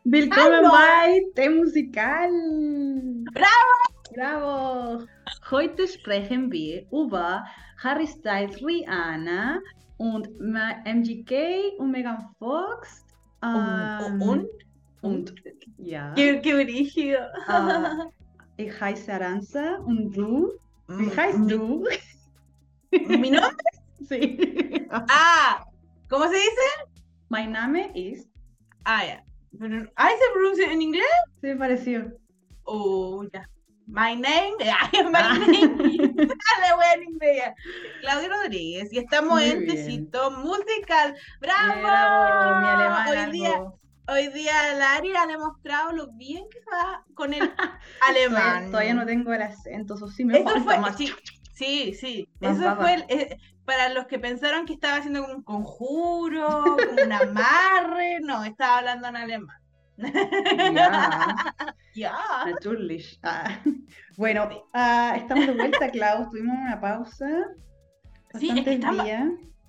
Willkommen Hallo! bei dem Musikal. Bravo! Bravo. Heute sprechen wir über Harry Styles, Rihanna und MGK und Megan Fox. Und? Und ja, Qué brígido. ich heiße Aranza und du? Wie heißt du? ¿Mi nombre? Sí. Ah, ¿cómo se dice? Mein Name ist. Ah, ya. ¿Se pronuncia en inglés? Se pareció. Oh, ya. My name. My name. Dale, wea, en inglés ya. Claudia Rodríguez. Y estamos Muy en bien. Tecito Musical. ¡Bravo! Bravo, mi alemán Hoy día Lari ha demostrado lo bien que va con el alemán. Todavía no tengo el acento, eso sí me Eso falta fue, más. sí. Más Eso baba. fue para los que pensaron que estaba haciendo como un conjuro, como un amarre. No, estaba hablando en alemán. Ya, Ya. natürlich. Bueno, estamos de vuelta, Klaus. Tuvimos una pausa. Sí, es que Bastantes días.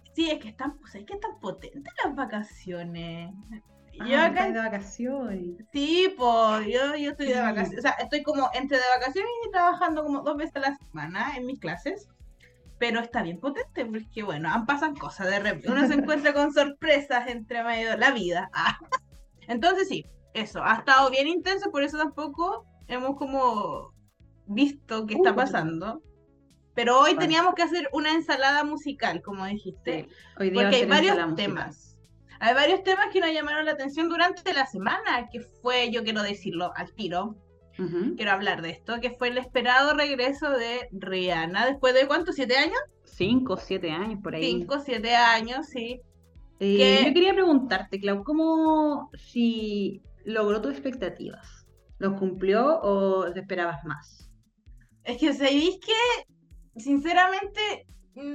es que están potentes las vacaciones. Yo Estás acá, de vacaciones. sí, pues, yo estoy de Sí. vacaciones. O sea, estoy como entre de vacaciones y trabajando como 2 veces a la semana en mis clases. Pero está bien potente porque, bueno, pasan cosas de repente. Uno se encuentra con sorpresas entre medio de la vida. Entonces sí, eso, ha estado bien intenso, por eso tampoco hemos como visto qué está pasando. Pero hoy teníamos que hacer una ensalada musical, como dijiste. Sí, hoy día porque hay va a ser ensalada varios musical. temas. Hay varios temas que nos llamaron la atención durante la semana, que fue, yo quiero decirlo al tiro, quiero hablar de esto, que fue el esperado regreso de Rihanna, después de ¿cuánto? ¿7 años? 5 o 7 años por ahí. 5 o 7 años, sí. Yo quería preguntarte, Clau, ¿cómo si logró tus expectativas? ¿Los cumplió o te esperabas más? Es que sabéis que, sinceramente,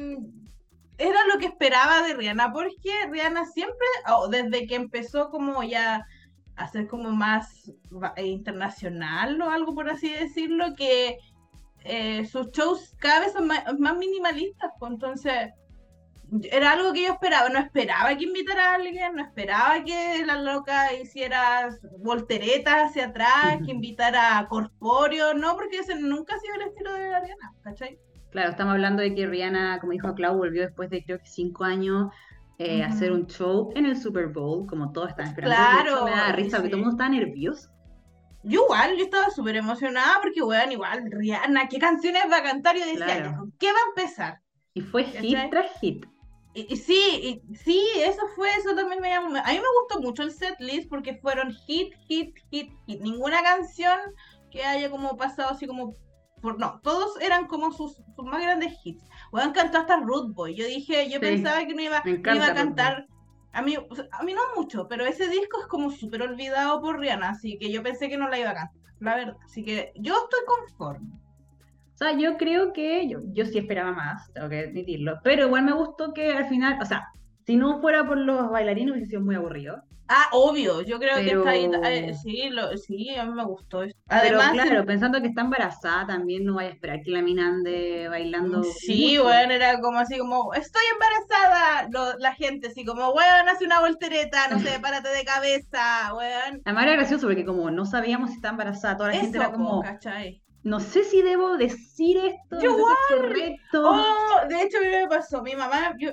era lo que esperaba de Rihanna, porque Rihanna siempre, desde que empezó como ya a ser como más internacional o algo por así decirlo, que sus shows cada vez son más minimalistas, pues entonces era algo que yo esperaba, no esperaba que invitara a alguien, no esperaba que la loca hiciera volteretas hacia atrás, que invitara a corpóreo, no, porque ese nunca ha sido el estilo de Rihanna, ¿cachai? Claro, estamos hablando de que Rihanna, como dijo Clau, volvió después de creo que 5 años a hacer un show en el Super Bowl, como todos estaban esperando. Claro, de hecho, me da risa sí. porque todo el mundo estaba nervioso. Yo estaba súper emocionada porque, weón, igual, Rihanna, ¿qué canciones va a cantar? Yo decía, Claro. ya, ¿con qué va a empezar? Y fue hit tras hit. Sí, eso también me llamó. A mí me gustó mucho el setlist porque fueron hit. Ninguna canción que haya como pasado así como... No, todos eran como sus más grandes hits. Weón, cantó hasta Rude Boy. Yo pensaba que no iba a cantar... A mí no mucho, pero ese disco es como súper olvidado por Rihanna, así que yo pensé que no la iba a cantar, la verdad. Así que yo estoy conforme. O sea, yo creo que yo sí esperaba más, tengo que admitirlo, pero igual me gustó que al final, o sea, si no fuera por los bailarines hubiese sido muy aburrido. Obvio, yo creo que está ahí, sí, a mí me gustó eso. Además, pero claro, pensando que está embarazada también no vaya a esperar que la mina ande bailando. Sí, mucho. bueno, era como así como, estoy embarazada, la gente así como, weón, hace una voltereta, no sé, párate de cabeza, weón. Además era gracioso porque como no sabíamos si está embarazada, toda la gente era como, ¿cachai? no sé si debo decir esto, Yo no sé si es correcto. de hecho a mí me pasó, mi mamá, yo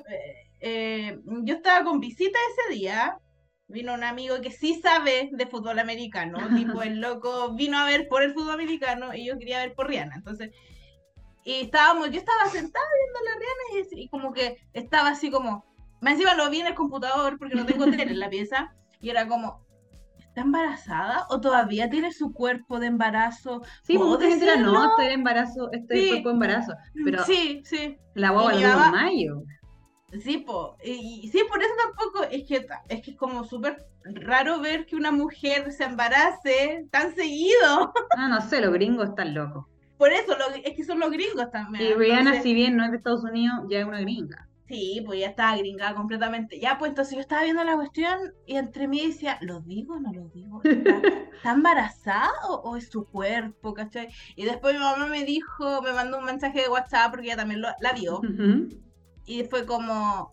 estaba con visita ese día, vino un amigo que sí sabe de fútbol americano, tipo el loco vino a ver por el fútbol americano y yo quería ver por Rihanna, entonces, y yo estaba sentada viendo a la Rihanna y como que estaba así como, más encima lo vi en el computador porque no tengo tele en la pieza, y era como, ¿está embarazada o todavía tiene su cuerpo de embarazo? Sí, pues mucha gente era, decirlo? no, este embarazo, Sí. cuerpo de embarazo, pero Sí. la guagua Y mi lo tuvo en mamá- mayo. Sí, y sí, por eso tampoco es que es como súper raro ver que una mujer se embarace tan seguido. No sé, los gringos están locos. Por eso, es que son los gringos también. Y Rihanna, Entonces, si bien no es de Estados Unidos, ya es una gringa. sí, pues ya estaba gringada completamente. Ya, pues entonces yo estaba viendo la cuestión y entre mí decía, ¿lo digo o no lo digo? ¿Está embarazada o es su cuerpo, cachai? Y después mi mamá me mandó un mensaje de WhatsApp porque ella también la vio. Y fue como,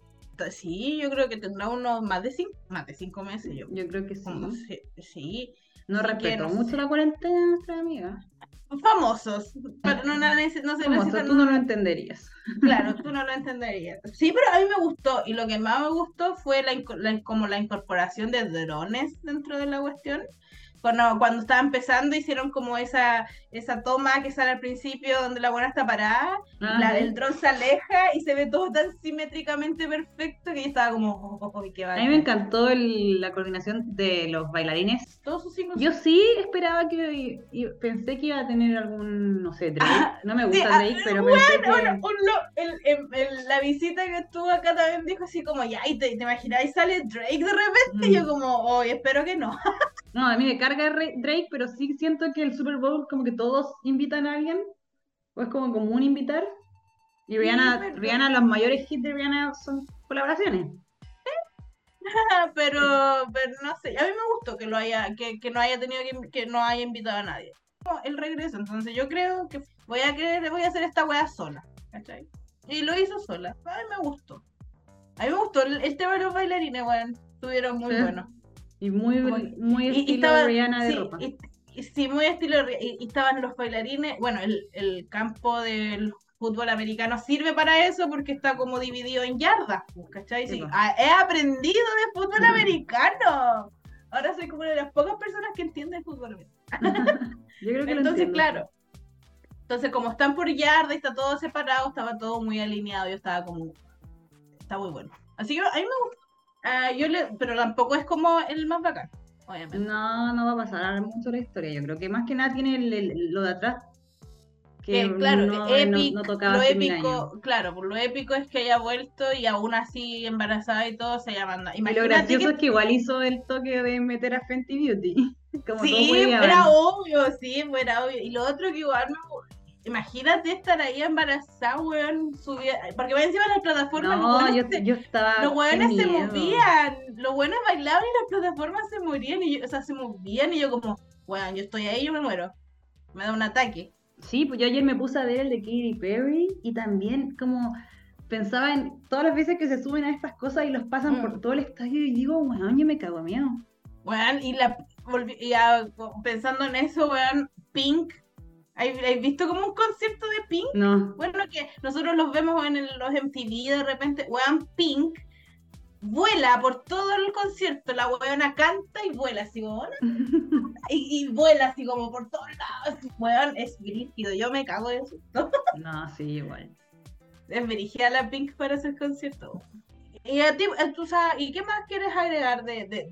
sí, yo creo que tendrá unos más de 5 meses, yo. Yo creo que sí. Sí. No Así que respetó no mucho sé. la cuarentena de nuestra amiga. Famosos, pero no se Famoso, necesitan. tú no lo entenderías. Claro, tú no lo entenderías. Sí, pero a mí me gustó, y lo que más me gustó fue como la incorporación de drones dentro de la cuestión. Cuando estaba empezando hicieron como esa toma que sale al principio donde la buena está parada, y Ah, el sí. dron se aleja y se ve todo tan simétricamente perfecto que yo estaba como, qué A mí me bacán. encantó la coordinación de los bailarines. Todos sus signos. Yo sí esperaba y pensé que iba a tener algún, no sé, Drake. Ah, No me sí, gusta Drake, pero pensé bueno, que... la visita que estuvo acá también dijo así como, ya, y te imaginas, y sale Drake de repente, y yo como, oh, espero que no. No, a mí me carga Drake, pero sí siento que el Super Bowl como que todos invitan a alguien, o es como común invitar. Y Sí, Rihanna, los mayores hits de Rihanna son colaboraciones. pero no sé, a mí me gustó que no haya tenido que no haya invitado a nadie. Como el regreso, entonces yo creo que voy a hacer esta wea sola, ¿cachai? Y lo hizo sola, a mí me gustó. A mí me gustó el tema de los bailarines, weón, estuvieron muy Sí. buenos. Y Como muy y estilo estaba, Rihanna de sí, ropa. sí, muy estilo, y estaban los bailarines, bueno, el campo del fútbol americano sirve para eso porque está como dividido en yardas, pues, ¿cachai? Sí, Sí, po. he aprendido de fútbol americano. Ahora soy como una de las pocas personas que entiende el fútbol americano. Yo creo que lo Entonces, entiendo. claro, entonces como están por yarda y está todo separado, estaba todo muy alineado, yo estaba como, está muy bueno. Así que a mí me gusta. Pero tampoco es como el más bacán, obviamente. No, no va a pasar mucho la historia. Yo creo que más que nada tiene lo de atrás, que Que claro, no tocaba lo hace 1000 años. épico, claro, pues lo épico es que haya vuelto y aún así embarazada y todo se haya mandado. Y lo Imagínate gracioso que es que igual hizo el toque de meter a Fenty Beauty, como todos sí, era hueveaban. obvio, sí, pues era obvio. Y lo otro que igual imagínate estar ahí embarazada, weón, porque va encima de las plataformas, No, yo los estaba, qué weones se miedo. movían, los weones bailaban y las plataformas se morían, o sea, se movían y yo como, weón, yo estoy ahí, yo me muero, me da un ataque. Sí, pues yo ayer me puse a ver el de Katy Perry y también como pensaba en todas las veces que se suben a estas cosas y los pasan por todo el estadio y digo, weón, yo me cago de miedo. Weón, pensando en eso, weón, Pink, ¿has visto como un concierto de Pink? No. Bueno, que nosotros los vemos en los MTV de repente, weón, Pink vuela por todo el concierto, la weona canta y vuela así como, y vuela así como por todos lados, weón, es brígido, yo me cago de susto. No, sí, igual. Es brígida la Pink para hacer concierto. Y a ti, ¿y qué más quieres agregar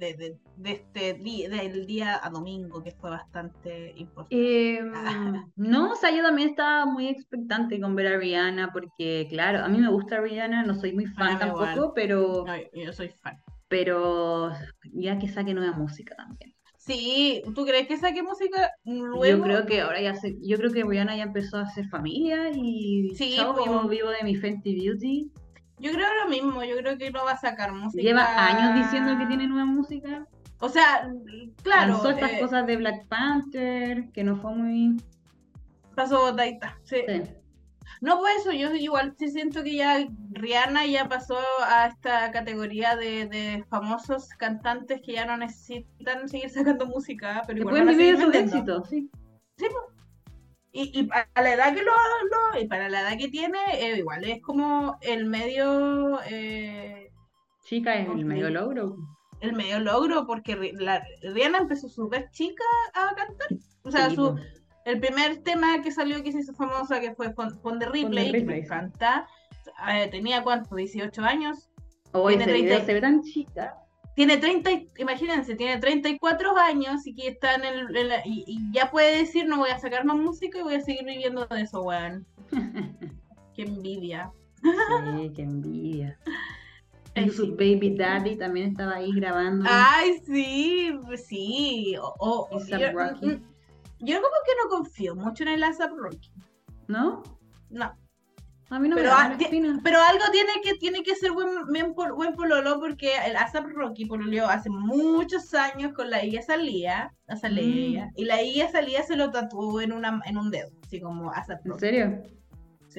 del día a domingo, que fue bastante importante? No, o sea, yo también estaba muy expectante con ver a Rihanna porque, claro, a mí me gusta Rihanna, no soy muy A fan mí igual, tampoco, pero, no, yo soy fan. pero ya que saque nueva música también. Sí, ¿tú crees que saque música Yo luego? creo que yo creo que Rihanna ya empezó a hacer familia y Sí, chao, pues vivo de mi Fenty Beauty. yo creo lo mismo, yo creo que no va a sacar Lleva años diciendo que música. tiene nueva música. O sea, Lanzó claro, estas cosas de Black Panther, que no fue muy... pasó botadita, sí. Sí. No, pues eso, yo igual sí siento que ya Rihanna ya pasó a esta categoría de famosos cantantes que ya no necesitan seguir sacando música, pero Que igual pueden van a vivir seguir de sus vendiendo. éxitos, sí. Sí, pues. Y para la edad que y para la edad que tiene, igual es como el medio, Chica es ¿cómo el se medio dice? logro. El medio logro, porque Rihanna empezó súper chica a cantar. O sea, Sí, pues. el primer tema que salió que se hizo famosa, que fue con The Replay, que me Replay, sí. encanta, tenía ¿cuánto? 18 años. Oh, Tiene ese video se ve tan chica. tiene 30, imagínense, tiene 34 años y que está y ya puede decir, no voy a sacar más música y voy a seguir viviendo de eso, weón. Qué envidia. Sí, qué envidia. Y Ay, su sí. baby daddy también estaba ahí grabando. Ay, sí, sí. A$AP Rocky. Yo como que no confío mucho en el A$AP Rocky. ¿No? No. A mí no me Pero, da la espina. pero algo tiene que ser buen pololo, porque el A$AP Rocky pololeó hace muchos años con la Iggy Azalea, y la Iggy Azalea se lo tatuó en un dedo, así como A$AP ¿En Rocky. serio? Sí.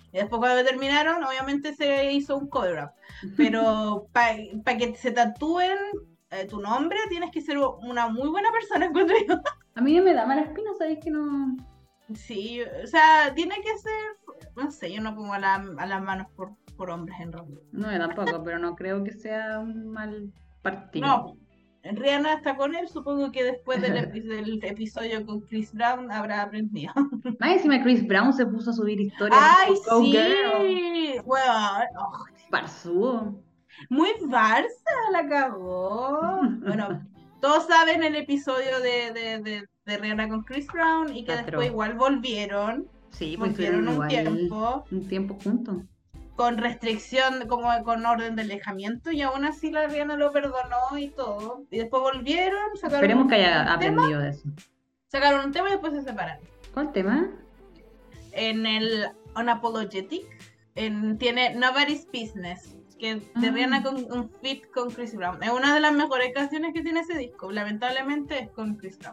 Y después cuando terminaron, obviamente se hizo un cover up. Pero para que se tatúen tu nombre, tienes que ser una muy buena persona, encuentro yo. A mí no me da mala espina, ¿sabes que no? Sí, o sea, tiene que ser, no sé, yo no pongo a las manos por hombres en realidad. No, yo tampoco, pero no creo que sea un mal partido. No, Rihanna está con él, supongo que después del episodio con Chris Brown habrá aprendido. Más encima Chris Brown se puso a subir historias ¡Ay, como Go Girl. sí! Bueno, oh, Parzúo. muy Barça, la cagó. Bueno, todos saben el episodio de Rihanna con Chris Brown y que después Atroz. igual volvieron. Sí, pues Volvieron estuvieron igual tiempo un tiempo juntos. con restricción, como con orden de alejamiento, y aún así la Rihanna lo perdonó y todo. Y después volvieron, Esperemos que haya un tema, aprendido de eso. sacaron un tema y después se separaron. ¿Cuál tema? En el Unapologetic tiene Nobody's Business, que de Rihanna con un feat con Chris Brown. Es una de las mejores canciones que tiene ese disco. Lamentablemente es con Chris Brown.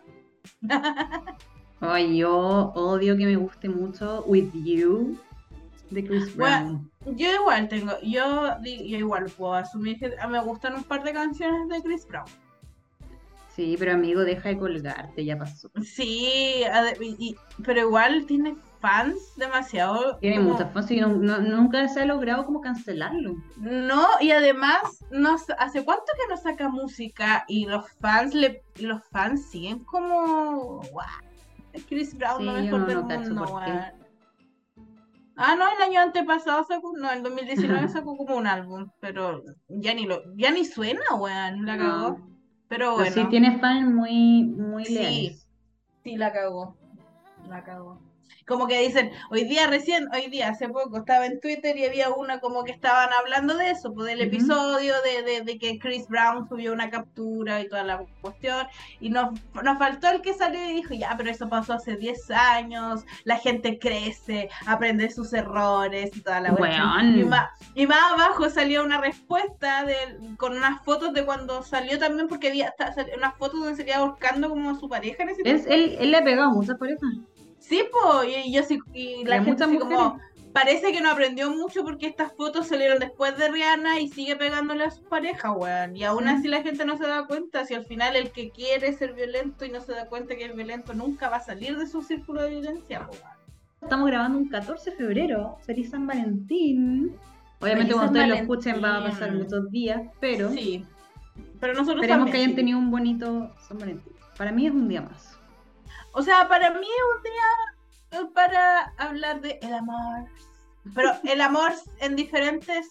Ay, yo odio que me guste mucho With You de Chris Brown. Bueno, yo igual yo igual puedo asumir que me gustan un par de canciones de Chris Brown. Sí, pero amigo, deja de colgarte, ya pasó. Sí, pero igual tiene fans demasiado. Tiene muchas fans y nunca se ha logrado como cancelarlo. No, y además, ¿hace cuánto que no saca música? Y los fans siguen como, wow, Chris Brown, Sí, lo yo mejor del no cacho mundo, por qué. weón. Ah, no, el año antepasado no, el 2019 sacó como un álbum, pero ya ni suena, weón, la cagó. No. Pero Pero sí bueno, tiene fans muy sí, leales. sí, la cagó. La cagó. Como que dicen, hoy día, hace poco, estaba en Twitter y había una como que estaban hablando de eso, pues del episodio de que Chris Brown subió una captura y toda la cuestión, y nos faltó el que salió y dijo, ya, pero eso pasó hace 10 años, la gente crece, aprende sus errores y toda la cuestión. Weón. Y más abajo salió una respuesta con unas fotos de cuando salió también, porque había unas fotos donde se quedaba buscando como a su pareja en ese tiempo. Él le ha pegado a muchas parejas. Sí, pues, y la gente muchas así mujeres. como, parece que no aprendió mucho porque estas fotos salieron después de Rihanna y sigue pegándole a su pareja, weón. Y aún así la gente no se da cuenta, si al final el que quiere ser violento y no se da cuenta que es violento nunca va a salir de su círculo de violencia, weón. Estamos grabando un 14 de febrero. Feliz San Valentín. Obviamente Feliz cuando San ustedes lo Valentín. escuchen va a pasar muchos días, pero Sí, pero nosotros esperemos también, que hayan sí. tenido un bonito San Valentín. Para mí es un día más. O sea, para mí es un día para hablar de el amor. Pero el amor en diferentes...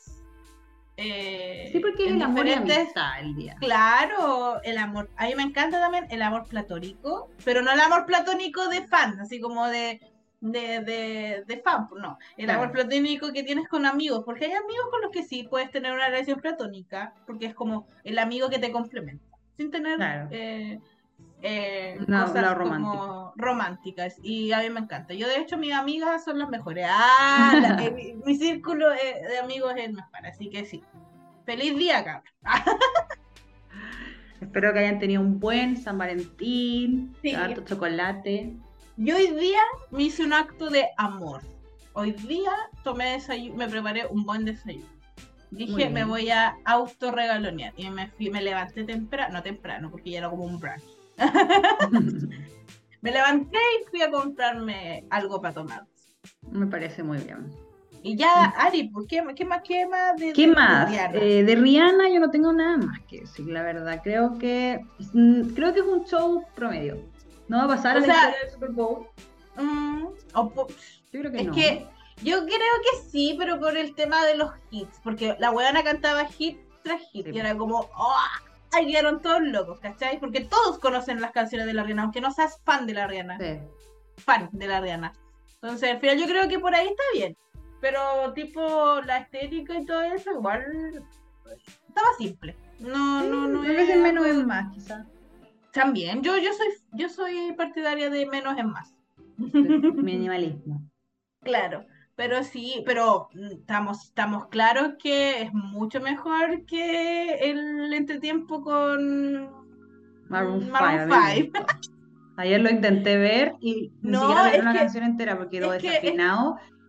Sí, porque es en el amor y diferentes... amistad el día. Claro, el amor. A mí me encanta también el amor platónico, pero no el amor platónico de fan, así como de fan, no. El Claro. amor platónico que tienes con amigos, porque hay amigos con los que sí puedes tener una relación platónica, porque es como el amigo que te complementa, sin tener Claro. cosas romántico. como románticas. Y a mí me encanta. Yo, de hecho, mis amigas son las mejores. Mi círculo de amigos es el mejor, así que sí. Feliz día, cabrón. Espero que hayan tenido un buen San Valentín, Sí. harto chocolate. Yo hoy día me hice un acto de amor. Hoy día tomé desayuno, me preparé un buen desayuno. Dije, me voy a autorregalonear. Y me levanté temprano, porque ya era como un brunch. Me levanté y fui a comprarme algo para tomar. Me parece muy bien. Y ya, Ari, ¿por qué más? ¿Qué más? ¿Qué de más? Rihanna? De Rihanna yo no tengo nada más que decir, la verdad. Creo que es un show promedio. No va a pasar a la historia del Super Bowl. Yo creo que es no. que yo creo que sí, pero por el tema de los hits, porque la weona cantaba hit tras hit, Sí. y era como, ¡ay! Quedaron todos locos, ¿cachai? Porque todos conocen las canciones de la Rihanna, aunque no seas fan de la Rihanna. Sí. Fan de la Rihanna. Entonces, al final yo creo que por ahí está bien. Pero tipo la estética y todo eso, igual estaba simple. No. A veces menos es más, quizás. También, yo soy partidaria de menos es más. Minimalismo. Claro, pero sí, pero estamos claros que es mucho mejor que el entretiempo con Maroon 5. Maroon a mí me 5. gustó. Ayer lo intenté ver y ni No, siquiera leí es una que- canción entera porque quedó es que- desafinado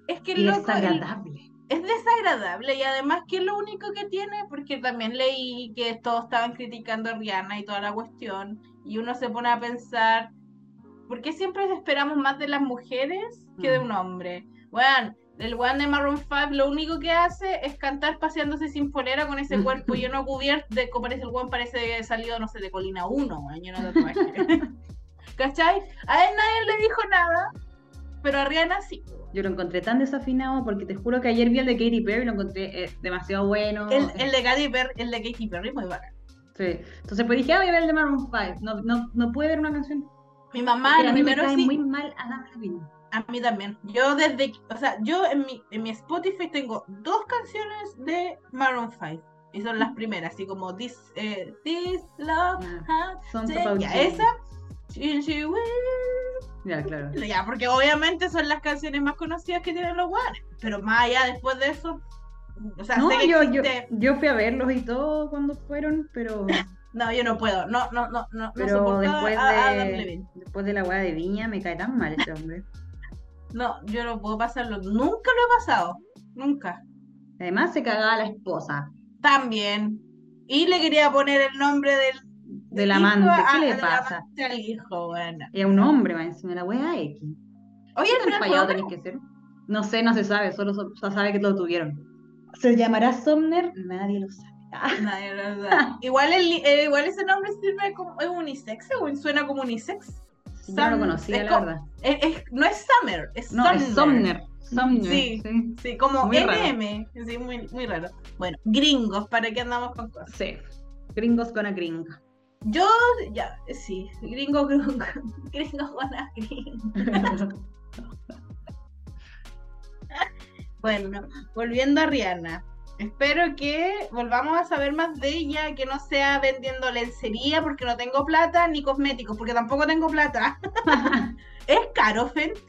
Es que Y el loco, desagradable. es desagradable y además que es lo único que tiene, porque también leí que todos estaban criticando a Rihanna y toda la cuestión, y uno se pone a pensar, ¿por qué siempre esperamos más de las mujeres que de un hombre? Bueno, el weón de Maroon 5 lo único que hace es cantar paseándose sin polera con ese cuerpo lleno cubierto, de como parece el weón parece salido, no sé, de Colina 1, lleno de tatuaje. ¿Cachai? A él nadie le dijo nada, pero a Rihanna sí. Yo lo encontré tan desafinado porque te juro que ayer vi el de Katy Perry y lo encontré demasiado bueno. El de Katy Perry, muy bacán. Sí. Entonces pues dije, voy a ver el de Maroon 5. No pude ver una canción. Mi mamá, Porque lo a mí me primero cae sí, muy mal Adam Levine. a mí también. Yo desde, o sea, yo en mi Spotify tengo 2 canciones de Maroon 5. Y son las primeras, así como This Love Songs Has About ya, You. esa. She will. Ya, claro. Ya, porque obviamente son las canciones más conocidas que tienen los guanes. Pero más allá, después de eso, o sea, No, sé que yo existe. fui a verlos y todo cuando fueron, pero No, yo no puedo. No soporto después a Adam Levine. de la weá de Viña me cae tan mal ese hombre. No, yo no puedo pasarlo. Nunca lo he pasado. Nunca. Además se cagaba la esposa También. Y le quería poner el nombre del hijo amante. ¿Qué le del pasa? amante al hijo, bueno. Es un hombre, va encima de la weá X. Oye, ¿Qué al tan final fue fallado hombre. tenés que ser? No sé, no se sabe, solo se sabe que lo tuvieron. ¿Se llamará Sumner? Nadie lo sabe. Nadie lo sabe. Igual, igual ese nombre sirve como es unisex, o suena como unisex. Yo no lo conocía, la verdad. No es Summer, es No, Sumner. es Sumner. Sumner. Sí, sí, como Muy raro. NM. Sí, muy raro. Bueno, gringos, ¿para qué andamos con cosas? Sí. Gringos con a gringo. Yo, ya, sí, gringo con a gringo. Bueno, volviendo a Rihanna. Espero que volvamos a saber más de ella, que no sea vendiendo lencería porque no tengo plata, ni cosméticos porque tampoco tengo plata. ¿Es caro, Fenty?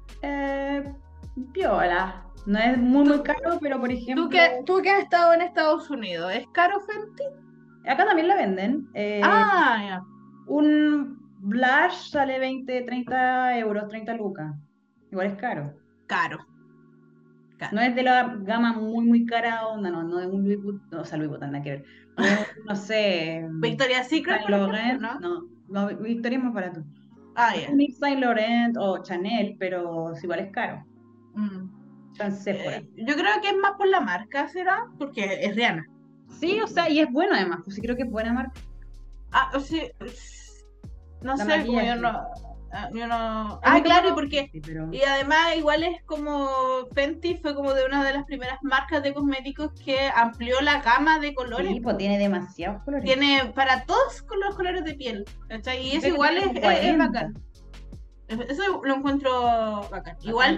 Piola. No es muy caro, pero por ejemplo. Tú que has estado en Estados Unidos, ¿es caro, Fenty? Acá también la venden. Ya. Un blush sale 20, 30 euros, 30 lucas. Igual es caro. Caro. No es de la gama muy cara onda, no es un Louis Vuitton, o sea, Louis Vuitton, nada que ver. No sé. Victoria's Secret, Saint por ejemplo, Laurent, ¿no? no, Victoria es más barato. Ya. Un Saint Laurent o Chanel, pero igual es caro. Está en Sephora. Yo creo que es más por la marca, ¿será? Porque es Rihanna. Sí, o sea, y es bueno además, pues sí creo que es buena marca. O sea, no La sé, como maquillaje. yo no. Es Claro, y como- porque. sí, pero- Y además, igual es como Fenty fue como de una de las primeras marcas de cosméticos que amplió la gama de colores. Sí, pues tiene demasiados colores. Tiene para todos los colores de piel. ¿Cachai? Y eso Creo que igual tiene es como 40. bacán. Eso lo encuentro bacán.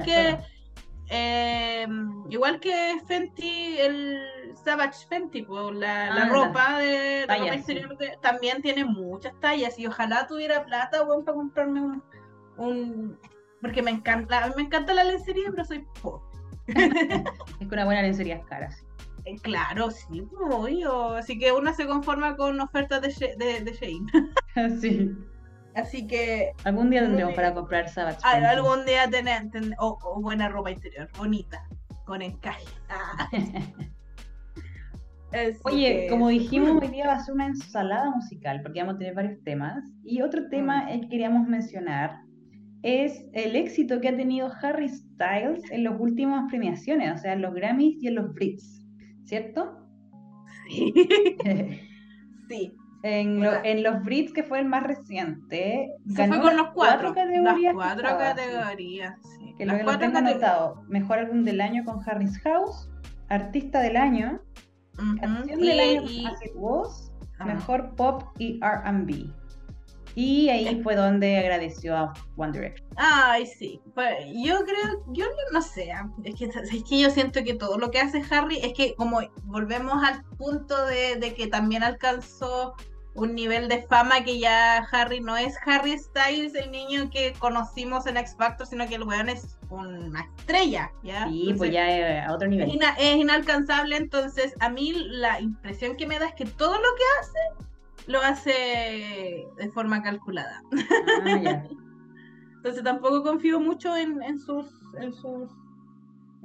Igual que Fenty, el Savage Fenty, pues, la ropa de ropa tallas, interior también tiene muchas tallas y ojalá tuviera plata, bueno, para comprarme porque me encanta la lencería, pero soy pobre. Es que una buena lencería es cara, sí. Claro, sí, pues, obvio. Así que uno se conforma con ofertas de Shein. Sí. Así que Algún día tendremos para comprar Savage Fenty. algún día tener buena ropa interior, bonita, con encaje. Oye, como dijimos, hoy día va a ser una ensalada musical, porque vamos a tener varios temas. Y otro tema que queríamos mencionar es el éxito que ha tenido Harry Styles en las últimas premiaciones, o sea, en los Grammys y en los Brits, ¿cierto? Sí. Sí. En los Brits, que fue el más reciente, Se fue con los 4 categorías. Las 4 categorías. Sí. Que Las lo 4 tengo anotado. Mejor álbum del año con Harry's House, artista del año, canción del año con As It Was, mejor pop y R&B. Y ahí fue donde agradeció a One Direction. Ay, sí. Pues, yo no sé. Es que yo siento que todo lo que hace Harry es que como volvemos al punto de que también alcanzó un nivel de fama que ya Harry no es Harry Styles, el niño que conocimos en X Factor, sino que el weón es una estrella, ¿ya? Sí, entonces, pues ya es a otro nivel. Es inalcanzable, entonces a mí la impresión que me da es que todo lo que hace lo hace de forma calculada. Ya. Entonces tampoco confío mucho en sus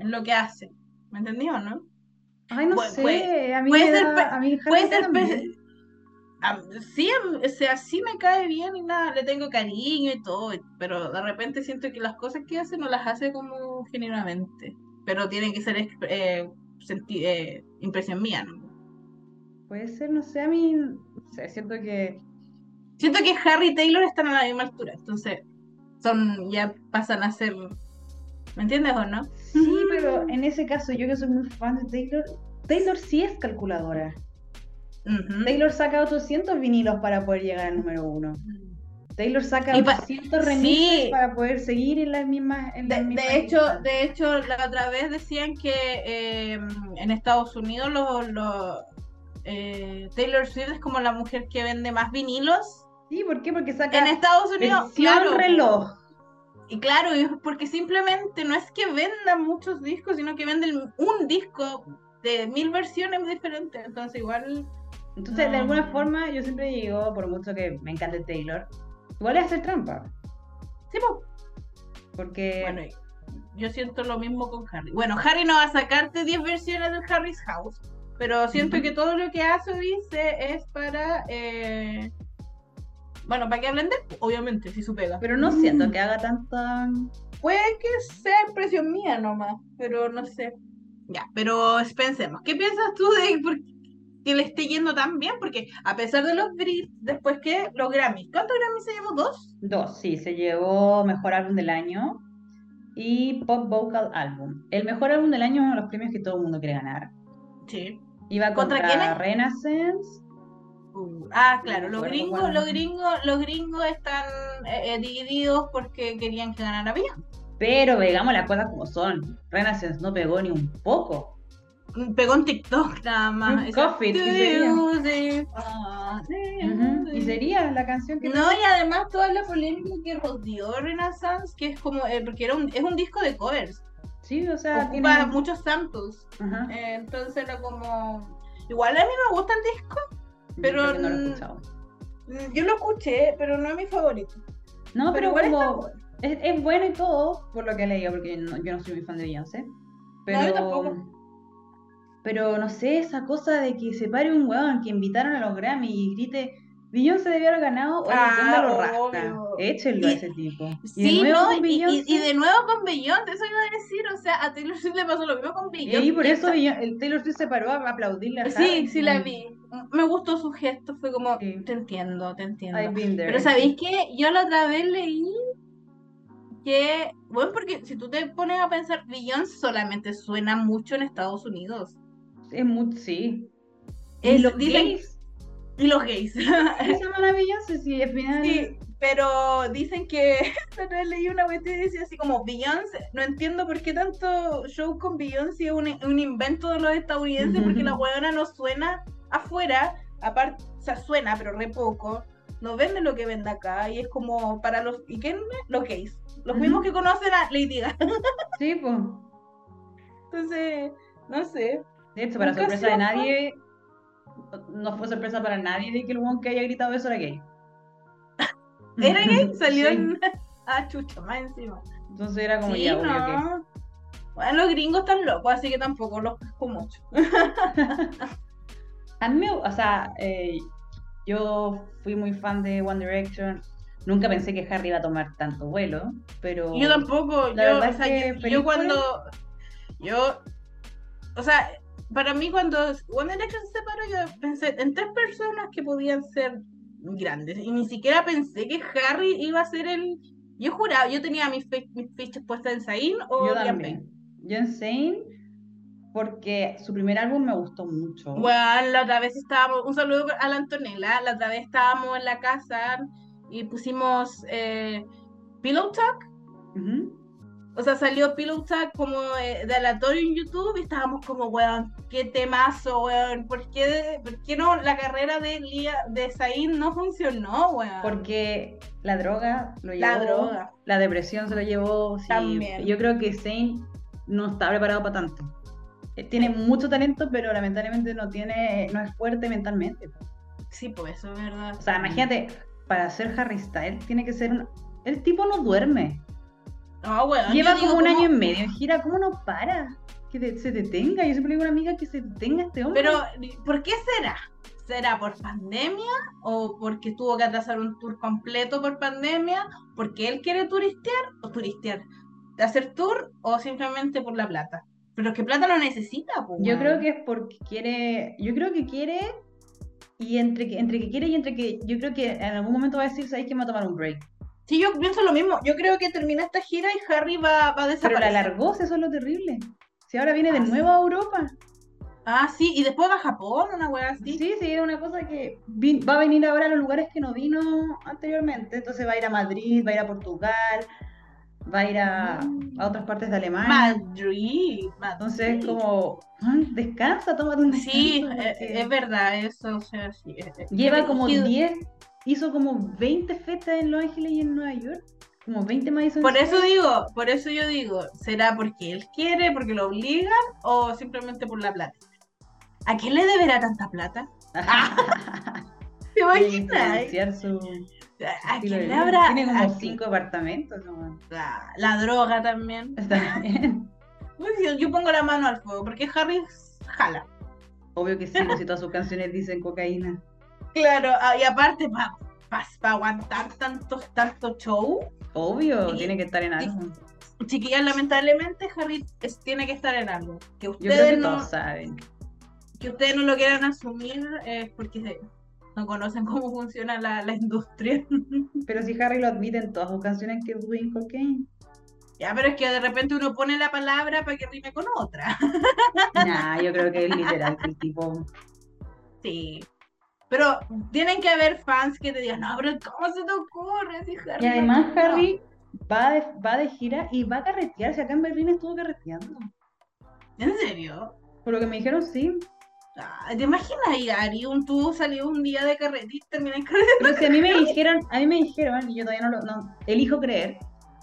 en lo que hace. ¿Me entendí o no? Ay, no sé, a mí puede me ser, da, a mí puede Harry ser, también. sí, o sea, sí me cae bien y nada, le tengo cariño y todo, pero de repente siento que las cosas que hace no las hace como genuinamente, pero tiene que ser impresión mía, ¿no? Puede ser, no sé, a mí, no sé, siento que Siento que Harry y Taylor están a la misma altura, entonces ya pasan a ser, ¿me entiendes o no? sí, pero en ese caso, yo que soy muy fan de Taylor, Taylor sí es calculadora. Ujú. Taylor saca 800 vinilos para poder llegar al número uno. Taylor saca Y 800 remixes sí, para poder seguir en las mismas de listas. hecho, la otra vez decían que en Estados Unidos Taylor Swift es como la mujer que vende más vinilos. Sí, ¿por qué? Porque En saca Estados Unidos, versión claro, po. reloj. Y claro, y porque simplemente no es que venda muchos discos, sino que venden un disco de 1000 versiones diferentes. Entonces igual Entonces, de alguna no. forma, yo siempre digo, por mucho que me encante Taylor, igual es hacer trampa. Sí, po. Bueno, Porque, yo siento lo mismo con Harry. Bueno, Harry no va a sacarte 10 versiones del Harry's House, pero siento que ujú, todo lo que hace o dice es bueno, para que hablen de él, obviamente, si su pega. pero no siento que haga tanta. Puede que sea impresión mía nomás, pero no sé. Ya, pero pensemos, ¿qué piensas tú de que le esté yendo tan bien? Porque a pesar de los Brits, después que los Grammys, ¿cuántos Grammys se llevó? ¿Dos? Dos, sí, se llevó Mejor Álbum del Año y Pop Vocal Album. El Mejor Álbum del Año es uno de los premios que todo el mundo quiere ganar. Sí. Iba ¿Contra quiénes? contra Renaissance, no me Claro, acuerdo cuál. los gringos están divididos porque querían que ganara bien. Pero digamos las cosas como son. Renaissance no pegó ni un poco. Pegó en TikTok nada más. Un Esa. Coffee, y sería. Ujú, y Sí. sería la canción que No, pegó. y además toda la polémica que rodeó Renaissance, que es como, porque es un disco de covers, Sí, o sea, ocupa tiene. muchos samples. Ajá, Entonces era como, igual a mí me gusta el disco, yo creo pero que no lo he escuchado. yo lo escuché, pero no es mi favorito. No, Pero pero igual está como bueno. es bueno y todo, por lo que he leído, porque yo no soy muy fan de Beyoncé. No, yo Pero, tampoco. pero no sé, esa cosa de que se pare un weón que invitaron a los Grammy y grite, Beyoncé debió haber ganado, oye, ¿qué onda lo rasca? Obvio. Échenlo a Y ese tipo. Y de sí, nuevo ¿no? con Y Beyoncé. de nuevo con Beyoncé, eso iba a decir, o sea, a Taylor Swift le pasó lo mismo con Y ahí Beyoncé. por eso el Taylor Swift se paró a aplaudirle a Sí, Harry. sí la vi. Me gustó su gesto, fue como, Sí, te entiendo, te entiendo. I've been Pero there. ¿sabéis qué? Yo la otra vez leí que, bueno, porque si tú te pones a pensar, Beyoncé solamente suena mucho en Estados Unidos. Es muy, sí. Y los Dicen, gays y los gays. sí son maravillosos y al final. Sí, pero dicen que la otra vez leí una web que decía así como Beyoncé, no entiendo por qué tanto show con Beyoncé es un invento de los estadounidenses porque la huevona no suena afuera, aparte, o sea, suena, pero re poco, no vende lo que vende acá y es como para ¿y qué? Los gays, los mismos que conocen a Lady Gaga. Sí, pues. Entonces, no sé, De hecho, para nunca ha sorpresa de sido fan. nadie, no fue sorpresa para nadie de que el weón que haya gritado eso era gay. ¿Era gay? Salió Sí. en... Ah, chucha, más encima. Entonces era como Sí, ya, obvio que. no. Bueno, los gringos están locos, así que tampoco los pesco mucho. A mí, o sea, yo fui muy fan de One Direction. Nunca pensé que Harry iba a tomar tanto vuelo, Yo pero tampoco, la o verdad es sea, que yo feliz por cuando, él. yo, o sea, para mí cuando One Direction se separó, yo pensé en tres personas que podían ser grandes, y ni siquiera pensé que Harry iba a ser yo juraba, yo tenía mis fichas puestas en Zayn Yo o Liam Payne. también. Yo en Zayn, porque su primer álbum me gustó mucho. Bueno, la otra vez estábamos, un saludo a la Antonella, la otra vez estábamos en la casa y pusimos Pillow Talk. Ujú. O sea, salió Pillow Talk como de aleatorio en YouTube y estábamos como, weón, qué temazo, weón. ¿Por qué no la carrera de Zayn no funcionó, weón? Porque la droga lo La llevó, droga, la depresión se lo llevó. Sí, también. yo creo que Zayn no está preparado para tanto. Tiene Sí, mucho talento, pero lamentablemente no es fuerte mentalmente. sí, pues eso es verdad. O sea, imagínate, para ser Harry Styles tiene que ser el tipo no duerme. No, weón, yo Lleva digo como un año como... en medio en gira, ¿cómo no para? Se detenga. Yo siempre le digo a una amiga que se detenga este hombre. Pero, ¿por qué será? ¿Será por pandemia o porque tuvo que atrasar un tour completo por pandemia? ¿Porque él quiere turistear? ¿De hacer tour o simplemente por la plata? Pero es que plata no necesita, pues, Yo creo weón. que es porque quiere, yo creo que quiere, y entre que quiere y entre que, yo creo que en algún momento va a decir, ¿sabes qué? Me voy a tomar un break. Sí, yo pienso lo mismo. Yo creo que termina esta gira y Harry va a Pero la desaparecer. alargó, si eso es lo terrible. Si ahora viene de Ah, nuevo a Europa. sí, y después va a Japón, una weá así. Sí, sí, es una cosa que va a venir ahora a los lugares que no vino anteriormente. Entonces va a ir a Madrid, va a ir a Portugal, va a ir a Mm. otras partes de Alemania. Madrid, Entonces, Madrid. como, descansa, tómate un Sí, descanso, es porque verdad, eso, o sea, sí, qué lleva como brígido. 10, hizo como 20 fechas en Los Ángeles y en Nueva York, como 20 Madison Square. Por eso yo digo, ¿será porque él quiere, porque lo obligan o simplemente por la plata? ¿A quién le deberá tanta plata? ¡Ah! ¿Te Tiene que imaginas? financiar su ¿A estilo quién de le vida. habrá? Tiene como 5 departamentos, ¿no? La droga también. Está bien. Uy, yo pongo la mano al fuego, porque Harry jala. Obvio que sí, pues si todas sus canciones dicen cocaína. Claro, y aparte, para aguantar tanto show, Obvio, tiene chiqui- que estar en chi- algo. chiquillas, lamentablemente Harry tiene que estar en algo. Yo creo que todos saben. Que ustedes no lo quieran asumir es porque no conocen cómo funciona la industria. Pero si Harry lo admite en todas sus canciones que es doing cocaine. Ya, pero es que de repente uno pone la palabra para que rime con otra. Nah, yo creo que es literal que el tipo. Sí. Pero tienen que haber fans que te digan, no, pero ¿cómo se te ocurre si Y Harry no además No. Harry va de gira y va a carretear. Si acá en Berlín estuvo carreteando. ¿En serio? Por lo que me dijeron, sí. ¿Te imaginas ir a Ari, tú salió un día de carrete y terminas en Pero si a mí me dijeron, y yo todavía no elijo creer.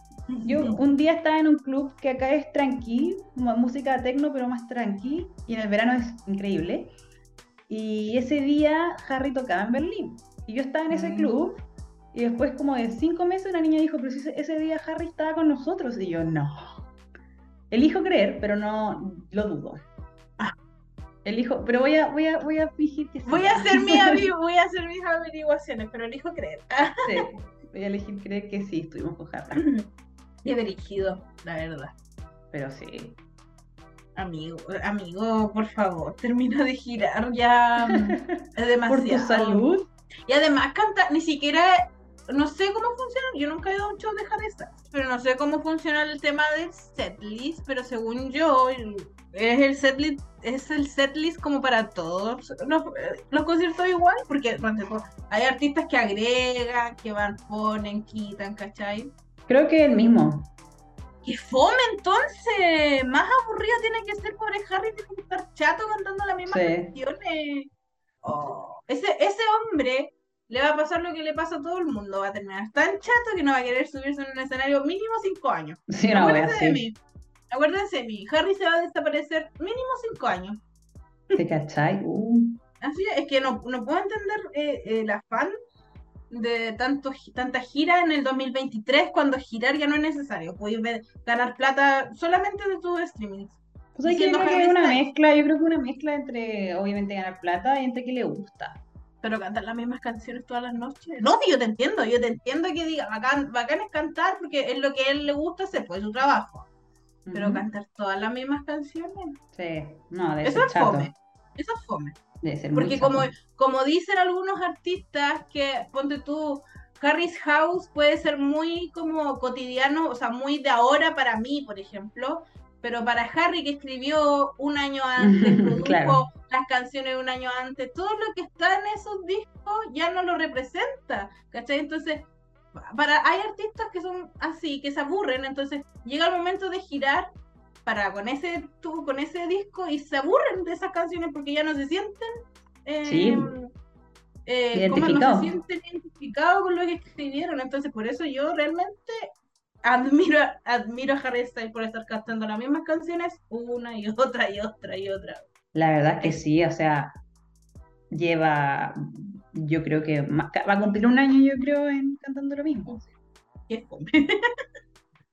Yo carrete? un día estaba en un club que acá es tranqui, como música techno, pero más tranqui, y en el verano es increíble. Y ese día Harry tocaba en Berlín. Y yo estaba en ese club, y después como de 5 meses una niña dijo, pero si ese día Harry estaba con nosotros. Y yo, no. Elijo creer, pero no lo dudo. Ah, Elijo, pero voy a fingir que sí. voy a hacer mis averiguaciones, pero elijo creer. Sí, voy a elegir creer que sí, estuvimos con Harry. Qué brígido, la verdad. Pero sí. Amigo, por favor, termina de girar ya. Es Por tu demasiado. salud. Y además canta, ni siquiera, no sé cómo funciona, yo nunca he ido a un show de Harry Styles, pero no sé cómo funciona el tema del setlist, pero según yo, es el setlist como para todos los conciertos igual, porque hay artistas que agregan, que van, ponen, quitan, ¿cachai? Creo que el mismo. ¡Qué fome entonces! Más aburrido tiene que ser pobre Harry, tiene que estar chato cantando las mismas Sí. canciones. Oh, ese hombre le va a pasar lo que le pasa a todo el mundo, va a terminar tan chato que no va a querer subirse en un escenario mínimo 5 años. Sí, una wea Acuérdense de así. mí, acuérdense de mí, Harry se va a desaparecer mínimo 5 años. ¿Te cachai? Así es que no puedo entender el afán de tanta gira en el 2023 cuando girar ya no es necesario. Puedes ganar plata solamente de tus streamings. Pues Y hay que siendo yo creo que Harry es una Styles, mezcla, yo creo que una mezcla entre obviamente ganar plata y entre que le gusta. pero cantar las mismas canciones todas las noches. No, sí, yo te entiendo que diga, bacán es cantar porque es lo que a él le gusta hacer, pues es su trabajo. Pero Ujú. cantar todas las mismas canciones, Sí, no, debe eso ser es fome, chato, eso es fome. debe ser muy Porque como, chato. como dicen algunos artistas que, ponte tú, Harry's House puede ser muy como cotidiano, o sea, muy de ahora para mí, por ejemplo, pero para Harry que escribió un año antes, Claro, produjo las canciones un año antes, todo lo que está en esos discos ya no lo representa, ¿cachai? Entonces, hay artistas que son así, que se aburren, entonces llega el momento de girar con ese disco y se aburren de esas canciones porque ya no se sienten sí, como no se identificado. sienten identificados con lo que escribieron. Entonces, por eso yo realmente admiro a Harry Styles por estar cantando las mismas canciones una y otra y otra y otra. La verdad es que Es sí, o sea, lleva, yo creo que va a cumplir un año, yo creo, en cantando lo mismo. que fome.